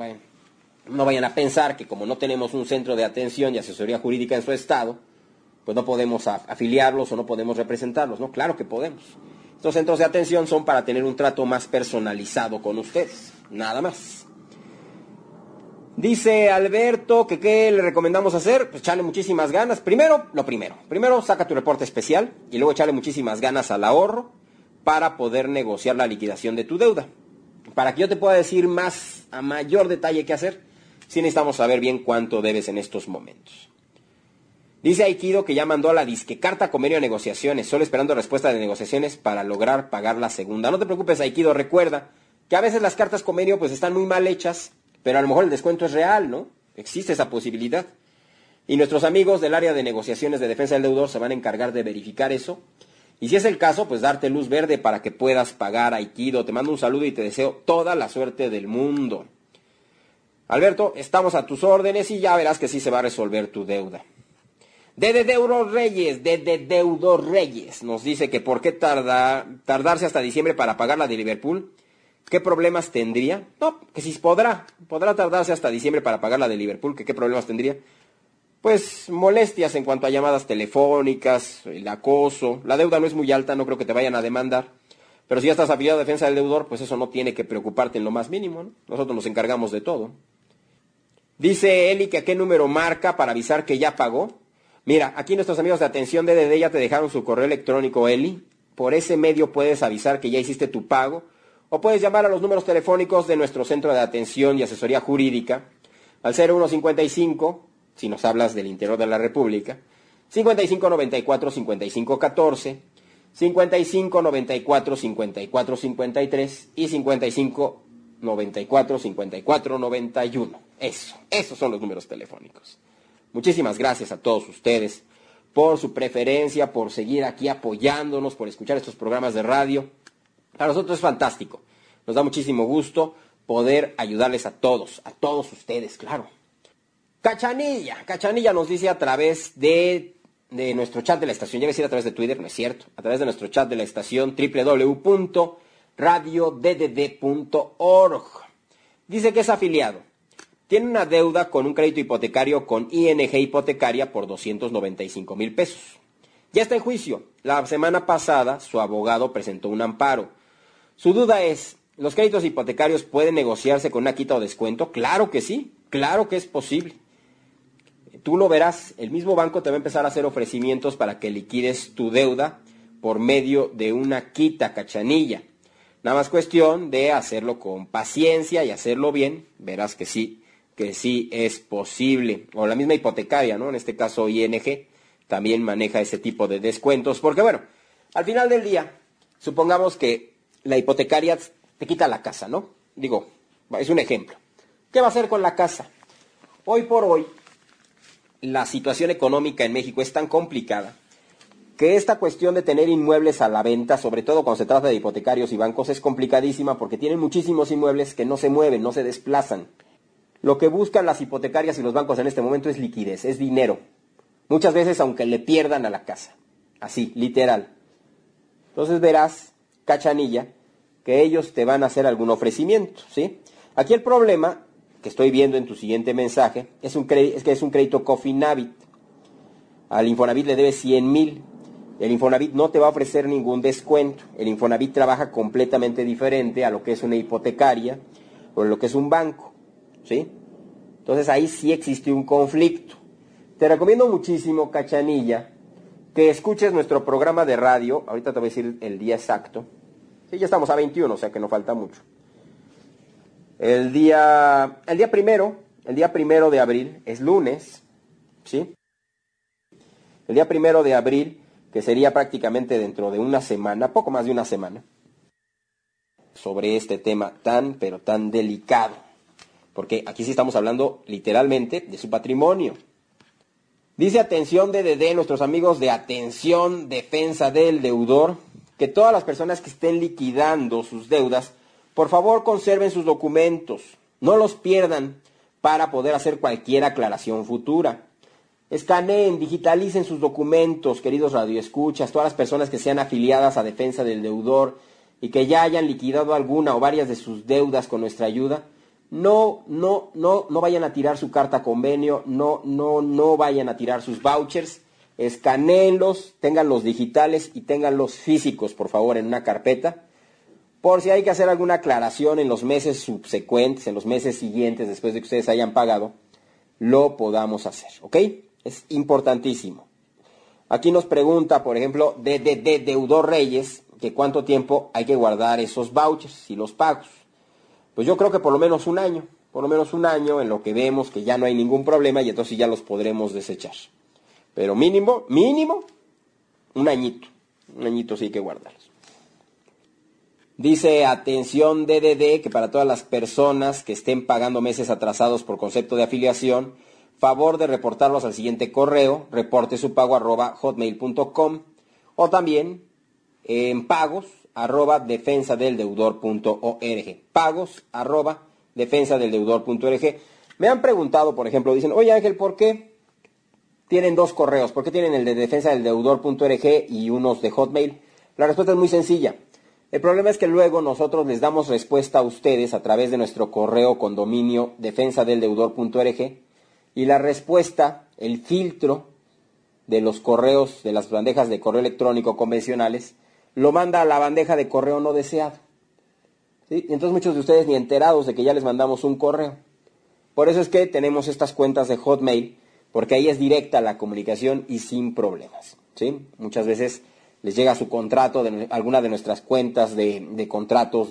vayan a pensar que como no tenemos un centro de atención y asesoría jurídica en su estado, pues no podemos afiliarlos o no podemos representarlos, ¿no? Claro que podemos. Estos centros de atención son para tener un trato más personalizado con ustedes, nada más. Dice Alberto que ¿qué le recomendamos hacer? Pues echarle muchísimas ganas. Primero, saca tu reporte especial y luego echarle muchísimas ganas al ahorro para poder negociar la liquidación de tu deuda. Para que yo te pueda decir más a mayor detalle qué hacer, sí necesitamos saber bien cuánto debes en estos momentos. Dice Aikido que ya mandó a la disque carta convenio de negociaciones, solo esperando respuesta de negociaciones para lograr pagar la segunda. No te preocupes, Aikido, recuerda que a veces las cartas convenio pues están muy mal hechas, pero a lo mejor el descuento es real, ¿no? Existe esa posibilidad. Y nuestros amigos del área de negociaciones de defensa del deudor se van a encargar de verificar eso. Y si es el caso, pues darte luz verde para que puedas pagar, Aikido. Te mando un saludo y te deseo toda la suerte del mundo. Alberto, estamos a tus órdenes y ya verás que sí se va a resolver tu deuda. Deudor Reyes nos dice que por qué tardarse hasta diciembre para pagar la de Liverpool, ¿Qué problemas tendría? No, que si podrá tardarse hasta diciembre para pagar la de Liverpool, que qué problemas tendría. Pues molestias en cuanto a llamadas telefónicas, el acoso, la deuda no es muy alta, no creo que te vayan a demandar, pero si ya estás afiliado a Defensa del Deudor, pues eso no tiene que preocuparte en lo más mínimo, ¿no? Nosotros nos encargamos de todo. Dice Eli que a qué número marca para avisar que ya pagó. Mira, aquí nuestros amigos de Atención DDD ya te dejaron su correo electrónico, Eli. Por ese medio puedes avisar que ya hiciste tu pago, o puedes llamar a los números telefónicos de nuestro Centro de Atención y Asesoría Jurídica, al 0155, si nos hablas del interior de la República, 5594 5514, 5594 5453 y 5594 5491. Esos son los números telefónicos. Muchísimas gracias a todos ustedes por su preferencia, por seguir aquí apoyándonos, por escuchar estos programas de radio. Para nosotros es fantástico. Nos da muchísimo gusto poder ayudarles a todos ustedes, claro. Cachanilla nos dice a través de nuestro chat de la estación, ya iba a decir a través de Twitter, no es cierto, a través de nuestro chat de la estación www.radiodddd.org. Dice que es afiliado. Tiene una deuda con un crédito hipotecario con ING Hipotecaria por 295,000 pesos. Ya está en juicio. La semana pasada su abogado presentó un amparo. Su duda es, ¿los créditos hipotecarios pueden negociarse con una quita o descuento? Claro que sí, claro que es posible. Tú lo verás, el mismo banco te va a empezar a hacer ofrecimientos para que liquides tu deuda por medio de una quita, Cachanilla. Nada más cuestión de hacerlo con paciencia y hacerlo bien, verás que sí es posible. O la misma hipotecaria, ¿no? En este caso ING también maneja ese tipo de descuentos, porque bueno, al final del día, supongamos que la hipotecaria te quita la casa, ¿no? Digo, es un ejemplo. ¿Qué va a hacer con la casa? Hoy por hoy, la situación económica en México es tan complicada que esta cuestión de tener inmuebles a la venta, sobre todo cuando se trata de hipotecarios y bancos, es complicadísima porque tienen muchísimos inmuebles que no se mueven, no se desplazan. Lo que buscan las hipotecarias y los bancos en este momento es liquidez, es dinero. Muchas veces aunque le pierdan a la casa. Así, literal. Entonces verás, Cachanilla, que ellos te van a hacer algún ofrecimiento, ¿sí? Aquí el problema que estoy viendo en tu siguiente mensaje es que es un crédito Cofinavit. Al Infonavit le debes 100,000. El Infonavit no te va a ofrecer ningún descuento. El Infonavit trabaja completamente diferente a lo que es una hipotecaria o lo que es un banco, ¿sí? Entonces ahí sí existe un conflicto. Te recomiendo muchísimo, Cachanilla, que escuches nuestro programa de radio. Ahorita te voy a decir el día exacto. Sí, ya estamos a 21, o sea que no falta mucho. El día primero de abril, es lunes, ¿sí? El día 1 de abril, que sería prácticamente dentro de una semana, poco más de una semana, sobre este tema pero tan delicado. Porque aquí sí estamos hablando literalmente de su patrimonio. Dice Atención DDD, nuestros amigos de Atención Defensa del Deudor, que todas las personas que estén liquidando sus deudas, por favor conserven sus documentos, no los pierdan para poder hacer cualquier aclaración futura. Escaneen, digitalicen sus documentos, queridos radioescuchas, todas las personas que sean afiliadas a Defensa del Deudor y que ya hayan liquidado alguna o varias de sus deudas con nuestra ayuda, no vayan a tirar su carta convenio, no vayan a tirar sus vouchers, escanéenlos, ténganlos digitales y ténganlos físicos, por favor, en una carpeta, por si hay que hacer alguna aclaración en los meses subsecuentes, en los meses siguientes, después de que ustedes hayan pagado, lo podamos hacer, ¿ok? Es importantísimo. Aquí nos pregunta, por ejemplo, DDD Deudor Reyes, que cuánto tiempo hay que guardar esos vouchers y los pagos. Pues yo creo que por lo menos un año en lo que vemos que ya no hay ningún problema y entonces ya los podremos desechar. Pero mínimo, un añito sí hay que guardarlos. Dice Atención DDD que para todas las personas que estén pagando meses atrasados por concepto de afiliación, favor de reportarlos al siguiente correo, reportesupago@hotmail.com o también en pagos@defensadeldeudor.org. Pagos@defensadeldeudor.org. Me han preguntado, por ejemplo, dicen, oye Ángel, ¿por qué tienen dos correos? ¿Por qué tienen el de defensadeldeudor.org y unos de Hotmail? La respuesta es muy sencilla. El problema es que luego nosotros les damos respuesta a ustedes a través de nuestro correo con dominio defensadeldeudor.org y la respuesta, el filtro de los correos, de las bandejas de correo electrónico convencionales, lo manda a la bandeja de correo no deseado. ¿Sí? Y entonces muchos de ustedes ni enterados de que ya les mandamos un correo. Por eso es que tenemos estas cuentas de Hotmail, porque ahí es directa la comunicación y sin problemas. ¿Sí? Muchas veces les llega su contrato de alguna de nuestras cuentas de contratos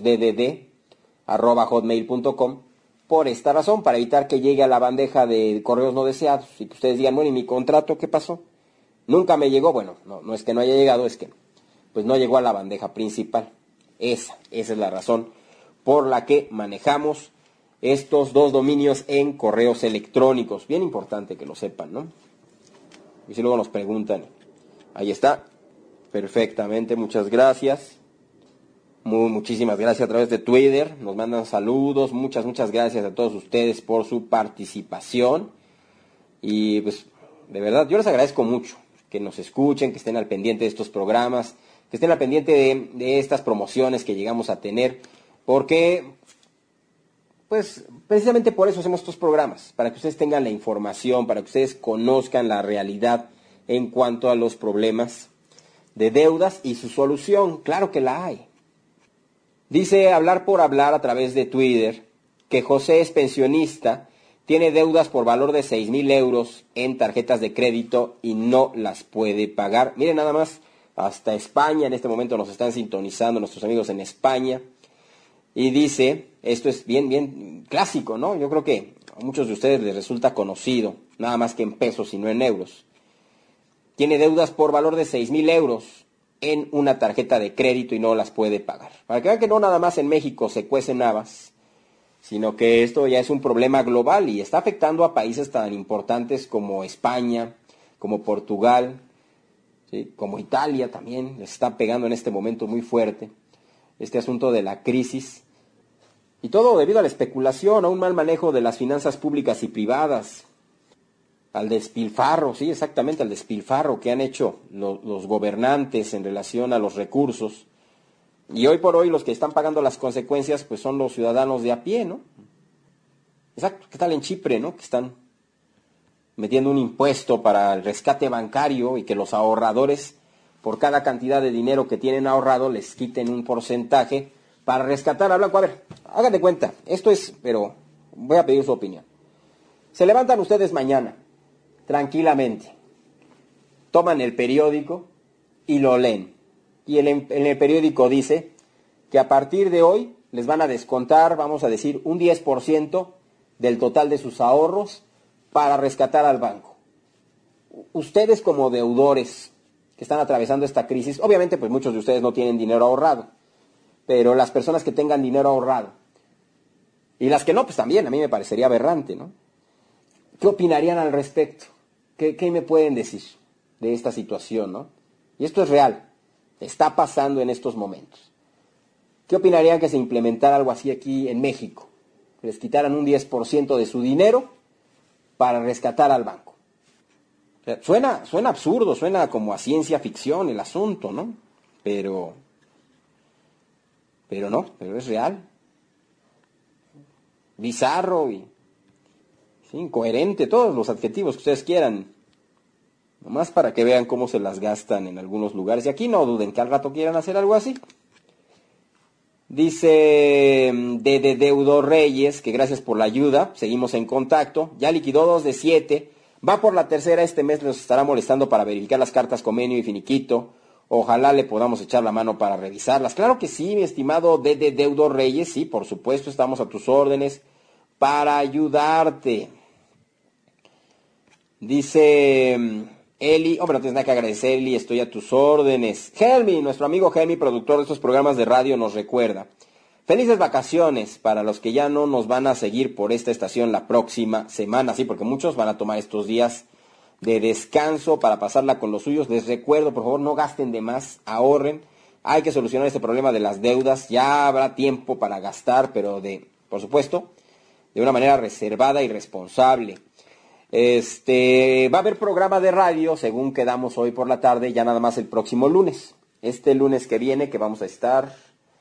ddd@hotmail.com por esta razón, para evitar que llegue a la bandeja de correos no deseados y que ustedes digan, bueno, ¿y mi contrato qué pasó? Nunca me llegó. Bueno, no es que no haya llegado, es que pues no llegó a la bandeja principal. Esa es la razón por la que manejamos estos dos dominios en correos electrónicos. Bien importante que lo sepan, ¿no? Y si luego nos preguntan, ahí está, perfectamente, muchas gracias. Muchísimas gracias a través de Twitter, nos mandan saludos, muchas gracias a todos ustedes por su participación. Y pues, de verdad, yo les agradezco mucho que nos escuchen, que estén al pendiente de estos programas, que estén al pendiente de estas promociones que llegamos a tener, porque, pues, precisamente por eso hacemos estos programas, para que ustedes tengan la información, para que ustedes conozcan la realidad en cuanto a los problemas de deudas y su solución. Claro que la hay. Dice Hablar por Hablar a través de Twitter que José es pensionista, tiene deudas por valor de 6,000 euros en tarjetas de crédito y no las puede pagar. Miren nada más, hasta España en este momento nos están sintonizando nuestros amigos en España. Y dice, esto es bien clásico, ¿no? Yo creo que a muchos de ustedes les resulta conocido, nada más que en pesos y no en euros. Tiene deudas por valor de 6,000 euros en una tarjeta de crédito y no las puede pagar. Para que vean que no nada más en México se cuecen habas, sino que esto ya es un problema global y está afectando a países tan importantes como España, como Portugal, ¿sí? Como Italia también, les está pegando en este momento muy fuerte este asunto de la crisis. Y todo debido a la especulación, a un mal manejo de las finanzas públicas y privadas, al despilfarro, sí, exactamente, al despilfarro que han hecho los gobernantes en relación a los recursos. Y hoy por hoy los que están pagando las consecuencias pues son los ciudadanos de a pie, ¿no? Exacto, ¿qué tal en Chipre, no? Que están metiendo un impuesto para el rescate bancario y que los ahorradores, por cada cantidad de dinero que tienen ahorrado, les quiten un porcentaje para rescatar a Blanco. A ver, hagan de cuenta, esto es, pero voy a pedir su opinión. Se levantan ustedes mañana, tranquilamente, toman el periódico y lo leen. Y en el periódico dice que a partir de hoy les van a descontar, vamos a decir, un 10% del total de sus ahorros para rescatar al banco. Ustedes como deudores que están atravesando esta crisis, obviamente pues muchos de ustedes no tienen dinero ahorrado, pero las personas que tengan dinero ahorrado, y las que no, pues también, a mí me parecería aberrante, ¿no? ¿Qué opinarían al respecto? ¿Qué me pueden decir de esta situación, no? Y esto es real, está pasando en estos momentos. ¿Qué opinarían que se implementara algo así aquí en México? Que les quitaran un 10% de su dinero para rescatar al banco. O sea, suena absurdo, suena como a ciencia ficción el asunto, ¿no? Pero es real. Bizarro y sí, incoherente, todos los adjetivos que ustedes quieran. Nomás para que vean cómo se las gastan en algunos lugares. Y aquí no duden que al rato quieran hacer algo así. Dice de Deudor Reyes que gracias por la ayuda, seguimos en contacto, ya liquidó 2 de 7, va por la tercera, este mes nos estará molestando para verificar las cartas convenio y finiquito, ojalá le podamos echar la mano para revisarlas. Claro que sí, mi estimado de Deudor Reyes, sí, por supuesto, estamos a tus órdenes para ayudarte. Dice Eli, hombre, no tienes nada que agradecer, Eli, estoy a tus órdenes. Helmi, nuestro amigo Helmi, productor de estos programas de radio, nos recuerda. Felices vacaciones para los que ya no nos van a seguir por esta estación la próxima semana, sí, porque muchos van a tomar estos días de descanso para pasarla con los suyos. Les recuerdo, por favor, no gasten de más, ahorren. Hay que solucionar este problema de las deudas, ya habrá tiempo para gastar, pero por supuesto, de una manera reservada y responsable. Va a haber programa de radio, según quedamos hoy por la tarde, ya nada más el próximo lunes. Este lunes que viene, que vamos a estar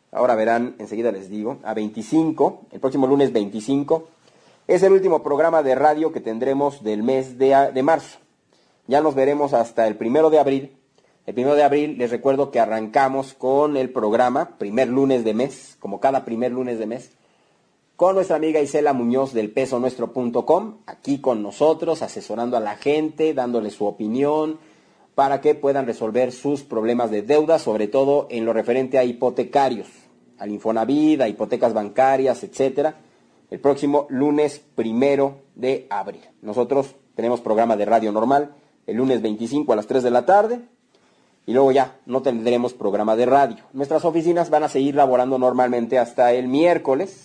Ahora verán, enseguida les digo, a 25, el próximo lunes 25, es el último programa de radio que tendremos del mes de marzo. Ya nos veremos hasta el 1 de abril. El 1 de abril les recuerdo que arrancamos con el programa, primer lunes de mes, como cada primer lunes de mes, con nuestra amiga Isela Muñoz del pesonuestro.com, aquí con nosotros, asesorando a la gente, dándole su opinión, para que puedan resolver sus problemas de deuda, sobre todo en lo referente a hipotecarios, al Infonavit, a hipotecas bancarias, etcétera. El próximo lunes 1 de abril. Nosotros tenemos programa de radio normal el lunes 25 a las 3 de la tarde y luego ya no tendremos programa de radio. Nuestras oficinas van a seguir laborando normalmente hasta el miércoles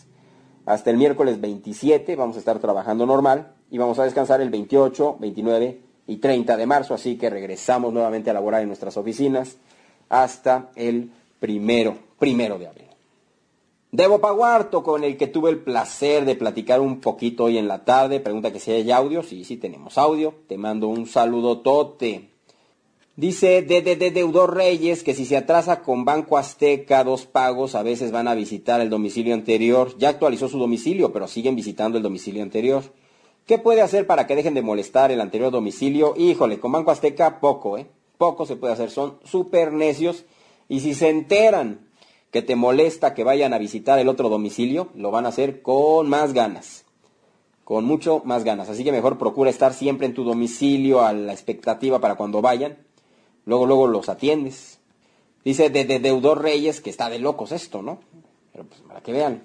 27 vamos a estar trabajando normal y vamos a descansar el 28, 29 y 30 de marzo, así que regresamos nuevamente a laborar en nuestras oficinas hasta el primero de abril. Debo Paguarto, con el que tuve el placer de platicar un poquito hoy en la tarde, pregunta que si hay audio. Sí tenemos audio, te mando un saludotote. Dice Deudor Reyes que si se atrasa con Banco Azteca 2 pagos, a veces van a visitar el domicilio anterior. Ya actualizó su domicilio, pero siguen visitando el domicilio anterior. ¿Qué puede hacer para que dejen de molestar el anterior domicilio? Híjole, con Banco Azteca poco, poco se puede hacer, son súper necios. Y si se enteran que te molesta que vayan a visitar el otro domicilio, lo van a hacer con más ganas, con mucho más ganas. Así que mejor procura estar siempre en tu domicilio a la expectativa para cuando vayan. Luego los atiendes. Dice Deudor Reyes que está de locos esto, ¿no? Pero pues para que vean.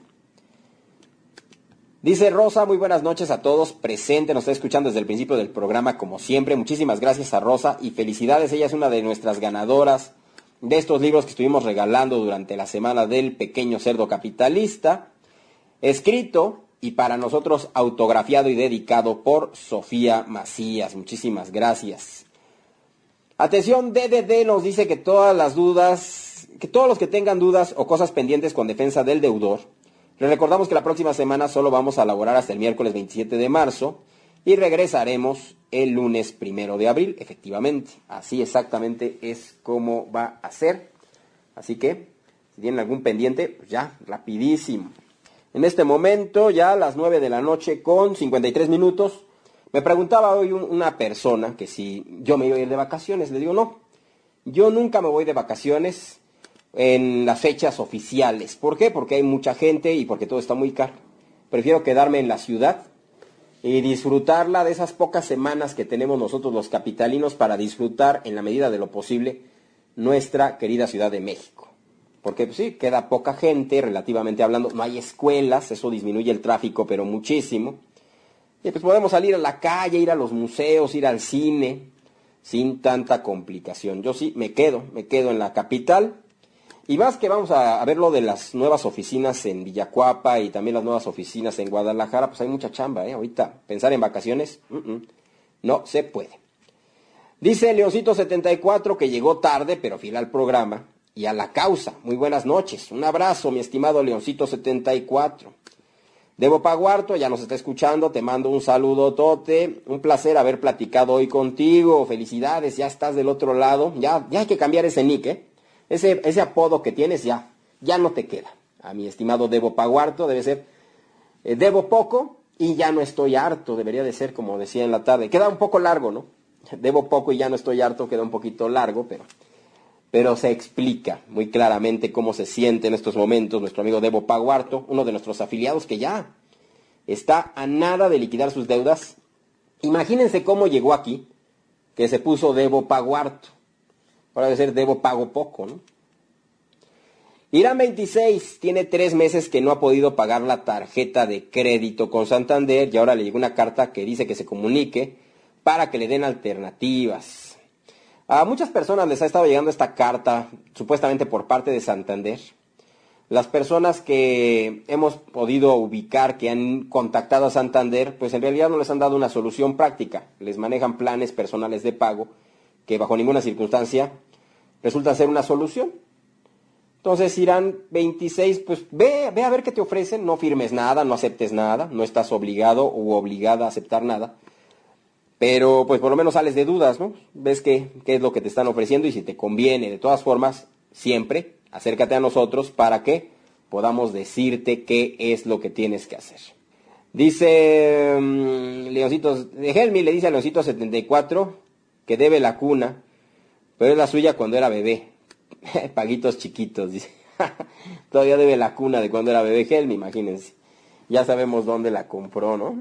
Dice Rosa, muy buenas noches a todos, presente, nos está escuchando desde el principio del programa como siempre. Muchísimas gracias a Rosa y felicidades, ella es una de nuestras ganadoras de estos libros que estuvimos regalando durante la semana del Pequeño Cerdo Capitalista, escrito y para nosotros autografiado y dedicado por Sofía Macías. Muchísimas gracias. Atención, DDD nos dice que todos los que tengan dudas o cosas pendientes con defensa del deudor, les recordamos que la próxima semana solo vamos a laborar hasta el miércoles 27 de marzo y regresaremos el lunes 1 de abril, efectivamente. Así exactamente es como va a ser. Así que, si tienen algún pendiente, pues ya, rapidísimo. En este momento, ya a las 9 de la noche con 53 minutos, me preguntaba hoy una persona que si yo me iba a ir de vacaciones. Le digo, no, yo nunca me voy de vacaciones en las fechas oficiales. ¿Por qué? Porque hay mucha gente y porque todo está muy caro. Prefiero quedarme en la ciudad y disfrutarla de esas pocas semanas que tenemos nosotros los capitalinos para disfrutar en la medida de lo posible nuestra querida Ciudad de México. Porque pues, sí, queda poca gente relativamente hablando, no hay escuelas, eso disminuye el tráfico pero muchísimo. Y pues podemos salir a la calle, ir a los museos, ir al cine, sin tanta complicación. Yo sí me quedo en la capital. Y más que vamos a ver lo de las nuevas oficinas en Villacuapa y también las nuevas oficinas en Guadalajara, pues hay mucha chamba, ahorita pensar en vacaciones, no se puede. Dice Leoncito 74 que llegó tarde, pero fiel al programa y a la causa. Muy buenas noches, un abrazo, mi estimado Leoncito 74. Debo Paguarto, ya nos está escuchando, te mando un saludo, Tote, un placer haber platicado hoy contigo, felicidades, ya estás del otro lado, ya hay que cambiar ese nick, ese apodo que tienes ya no te queda. A mi estimado Debo Paguarto debe ser, debo poco y ya no estoy harto, debería de ser como decía en la tarde, queda un poco largo, ¿no? Debo poco y ya no estoy harto, queda un poquito largo, pero se explica muy claramente cómo se siente en estos momentos nuestro amigo Debo Paguarto, uno de nuestros afiliados que ya está a nada de liquidar sus deudas. Imagínense cómo llegó aquí, que se puso Debo Paguarto. Ahora debe ser Debo Pago Poco, ¿no? Irán 26 tiene 3 meses que no ha podido pagar la tarjeta de crédito con Santander y ahora le llegó una carta que dice que se comunique para que le den alternativas. A muchas personas les ha estado llegando esta carta, supuestamente por parte de Santander. Las personas que hemos podido ubicar, que han contactado a Santander, pues en realidad no les han dado una solución práctica. Les manejan planes personales de pago que bajo ninguna circunstancia resulta ser una solución. Entonces Irán 26, pues ve a ver qué te ofrecen, no firmes nada, no aceptes nada, no estás obligado u obligada a aceptar nada. Pero pues por lo menos sales de dudas, ¿no? Ves qué es lo que te están ofreciendo y si te conviene. De todas formas, siempre acércate a nosotros para que podamos decirte qué es lo que tienes que hacer. Dice Leoncitos, de Helmi le dice a Leoncito 74 que debe la cuna, pero es la suya cuando era bebé. Paguitos chiquitos, dice. Todavía debe la cuna de cuando era bebé Helmi, imagínense. Ya sabemos dónde la compró, ¿no?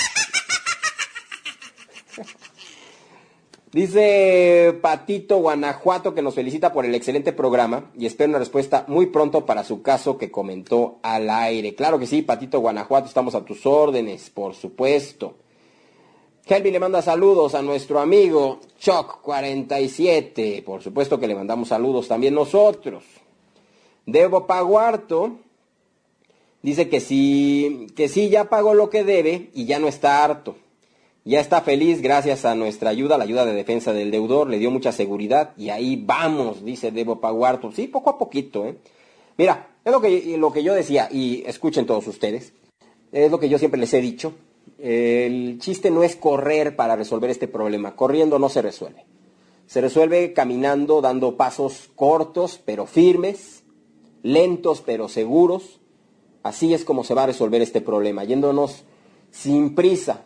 Dice Patito Guanajuato que nos felicita por el excelente programa y espera una respuesta muy pronto para su caso que comentó al aire. Claro que sí, Patito Guanajuato, estamos a tus órdenes, por supuesto. Helvi le manda saludos a nuestro amigo Choc47, por supuesto que le mandamos saludos también nosotros. Debo Paguarto dice que sí ya pagó lo que debe y ya no está harto. Ya está feliz gracias a nuestra ayuda, la ayuda de defensa del deudor, le dio mucha seguridad y ahí vamos, dice Debo Paguarto. Sí, poco a poquito, ¿eh? Mira, es lo que yo decía, y escuchen todos ustedes, es lo que yo siempre les he dicho. El chiste no es correr para resolver este problema, corriendo no se resuelve. Se resuelve caminando, dando pasos cortos pero firmes, lentos pero seguros. Así es como se va a resolver este problema, yéndonos sin prisa,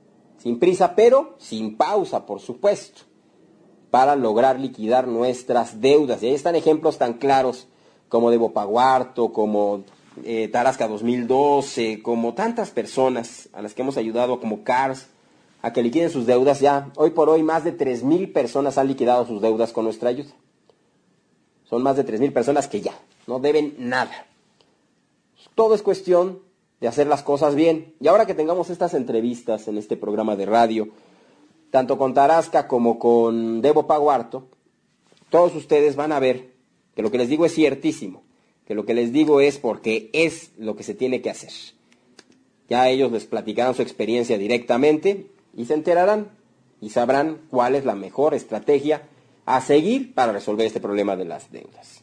pero sin pausa, por supuesto, para lograr liquidar nuestras deudas. Y ahí están ejemplos tan claros como Debo Paguarto, como Tarasca 2012, como tantas personas a las que hemos ayudado, como Cars, a que liquiden sus deudas. Ya, hoy por hoy, más de 3,000 personas han liquidado sus deudas con nuestra ayuda. Son más de 3,000 personas que ya no deben nada. Todo es cuestión de hacer las cosas bien. Y ahora que tengamos estas entrevistas en este programa de radio, tanto con Tarasca como con Debo Paguarto, todos ustedes van a ver que lo que les digo es ciertísimo, que lo que les digo es porque es lo que se tiene que hacer. Ya ellos les platicarán su experiencia directamente y se enterarán y sabrán cuál es la mejor estrategia a seguir para resolver este problema de las deudas.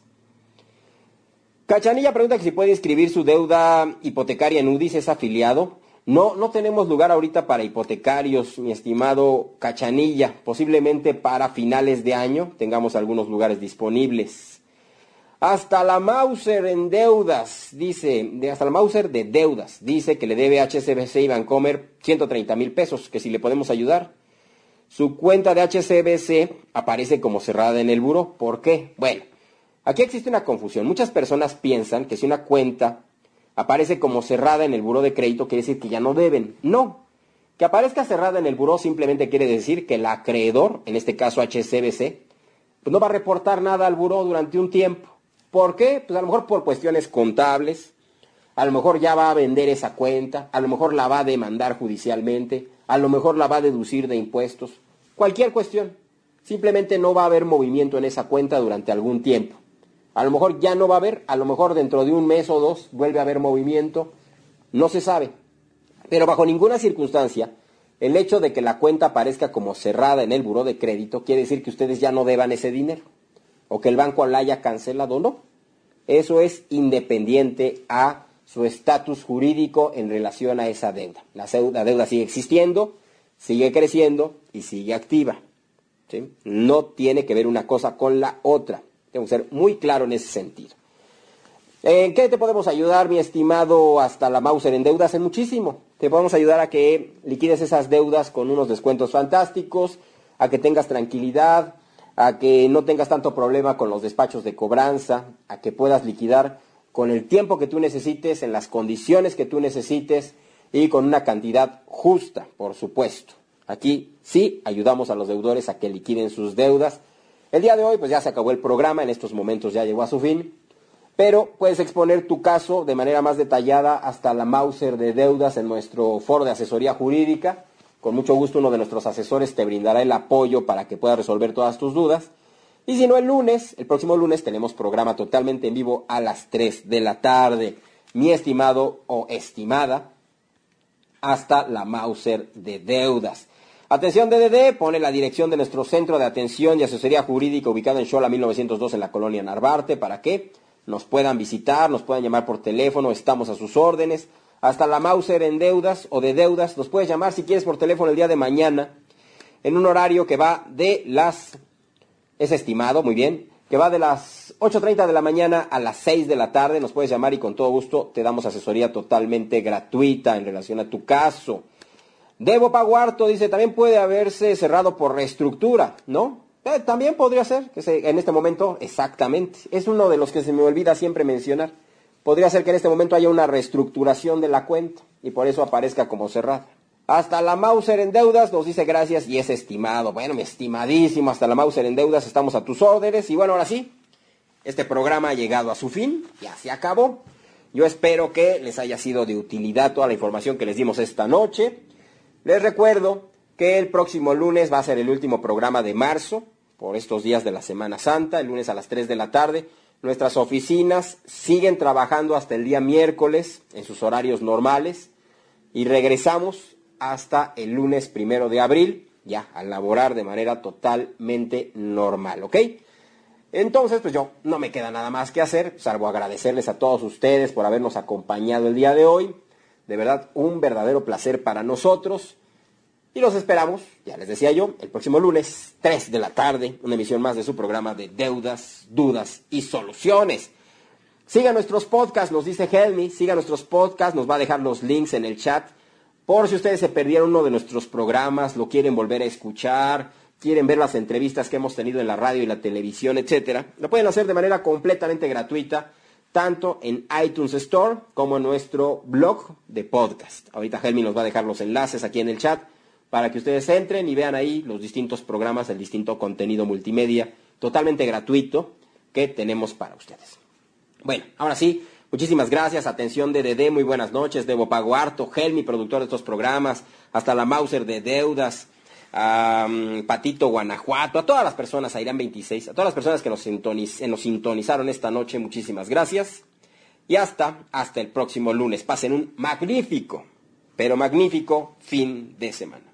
Cachanilla pregunta que si puede inscribir su deuda hipotecaria en UDIs, ¿es afiliado? No tenemos lugar ahorita para hipotecarios, mi estimado Cachanilla. Posiblemente para finales de año tengamos algunos lugares disponibles. Hasta la Mauser en deudas, hasta la Mauser de deudas, dice que le debe a HSBC y Bancomer 130,000 pesos, que si le podemos ayudar. Su cuenta de HSBC aparece como cerrada en el buró. ¿Por qué? Bueno, aquí existe una confusión. Muchas personas piensan que si una cuenta aparece como cerrada en el buró de crédito, quiere decir que ya no deben. No, que aparezca cerrada en el buró simplemente quiere decir que el acreedor, en este caso HSBC, pues no va a reportar nada al buró durante un tiempo. ¿Por qué? Pues a lo mejor por cuestiones contables, a lo mejor ya va a vender esa cuenta, a lo mejor la va a demandar judicialmente, a lo mejor la va a deducir de impuestos, cualquier cuestión. Simplemente no va a haber movimiento en esa cuenta durante algún tiempo. A lo mejor ya no va a haber, a lo mejor dentro de un mes o dos vuelve a haber movimiento, no se sabe. Pero bajo ninguna circunstancia, el hecho de que la cuenta aparezca como cerrada en el buró de crédito quiere decir que ustedes ya no deban ese dinero, o que el banco la haya cancelado, no. Eso es independiente a su estatus jurídico en relación a esa deuda. La deuda sigue existiendo, sigue creciendo y sigue activa, ¿sí? No tiene que ver una cosa con la otra. Tengo que ser muy claro en ese sentido. ¿En qué te podemos ayudar, mi estimado hasta la Mauser en deudas? En muchísimo. Te podemos ayudar a que liquides esas deudas con unos descuentos fantásticos, a que tengas tranquilidad, a que no tengas tanto problema con los despachos de cobranza, a que puedas liquidar con el tiempo que tú necesites, en las condiciones que tú necesites y con una cantidad justa, por supuesto. Aquí sí ayudamos a los deudores a que liquiden sus deudas. El día de hoy pues ya se acabó el programa, en estos momentos ya llegó a su fin, pero puedes exponer tu caso de manera más detallada hasta la Mauser de deudas en nuestro foro de asesoría jurídica. Con mucho gusto uno de nuestros asesores te brindará el apoyo para que puedas resolver todas tus dudas. Y si no, el próximo lunes tenemos programa totalmente en vivo a las 3 de la tarde. Mi estimado o estimada, hasta la Mauser de deudas. Atención DDD, pone la dirección de nuestro centro de atención y asesoría jurídica ubicado en Xola 1902 en la colonia Narvarte para que nos puedan visitar, nos puedan llamar por teléfono, estamos a sus órdenes. Hasta la Mauser en deudas o de deudas, nos puedes llamar si quieres por teléfono el día de mañana, en un horario que va es estimado, muy bien, que va de las 8:30 de la mañana a las 6 de la tarde. Nos puedes llamar y con todo gusto te damos asesoría totalmente gratuita en relación a tu caso. Debo Paguarto dice, también puede haberse cerrado por reestructura, ¿no? También podría ser, en este momento, exactamente. Es uno de los que se me olvida siempre mencionar. Podría ser que en este momento haya una reestructuración de la cuenta y por eso aparezca como cerrada. Hasta la Mauser en deudas nos dice gracias y es estimado. Bueno, mi estimadísimo, hasta la Mauser en deudas, estamos a tus órdenes. Y bueno, ahora sí, este programa ha llegado a su fin, ya se acabó. Yo espero que les haya sido de utilidad toda la información que les dimos esta noche. Les recuerdo que el próximo lunes va a ser el último programa de marzo, por estos días de la Semana Santa, el lunes a las 3 de la tarde. Nuestras oficinas siguen trabajando hasta el día miércoles en sus horarios normales y regresamos hasta el lunes 1 de abril, ya a laborar de manera totalmente normal, ¿ok? Entonces, pues yo no me queda nada más que hacer, salvo agradecerles a todos ustedes por habernos acompañado el día de hoy. De verdad, un verdadero placer para nosotros. Y los esperamos, ya les decía yo, el próximo lunes, 3 de la tarde, una emisión más de su programa de Deudas, Dudas y Soluciones. Sigan nuestros podcasts, nos dice Helmi, sigan nuestros podcasts, nos va a dejar los links en el chat. Por si ustedes se perdieron uno de nuestros programas, lo quieren volver a escuchar, quieren ver las entrevistas que hemos tenido en la radio y la televisión, etcétera, lo pueden hacer de manera completamente gratuita, tanto en iTunes Store como en nuestro blog de podcast. Ahorita Helmi nos va a dejar los enlaces aquí en el chat para que ustedes entren y vean ahí los distintos programas, el distinto contenido multimedia totalmente gratuito que tenemos para ustedes. Bueno, ahora sí, muchísimas gracias, atención de Dede, muy buenas noches, Debo Paguarto, Helmi, productor de estos programas, hasta la Mauser de Deudas, Patito Guanajuato, a todas las personas, a Irán 26, a todas las personas que nos sintonizaron esta noche, muchísimas gracias. Y hasta el próximo lunes. Pasen un magnífico, pero magnífico fin de semana.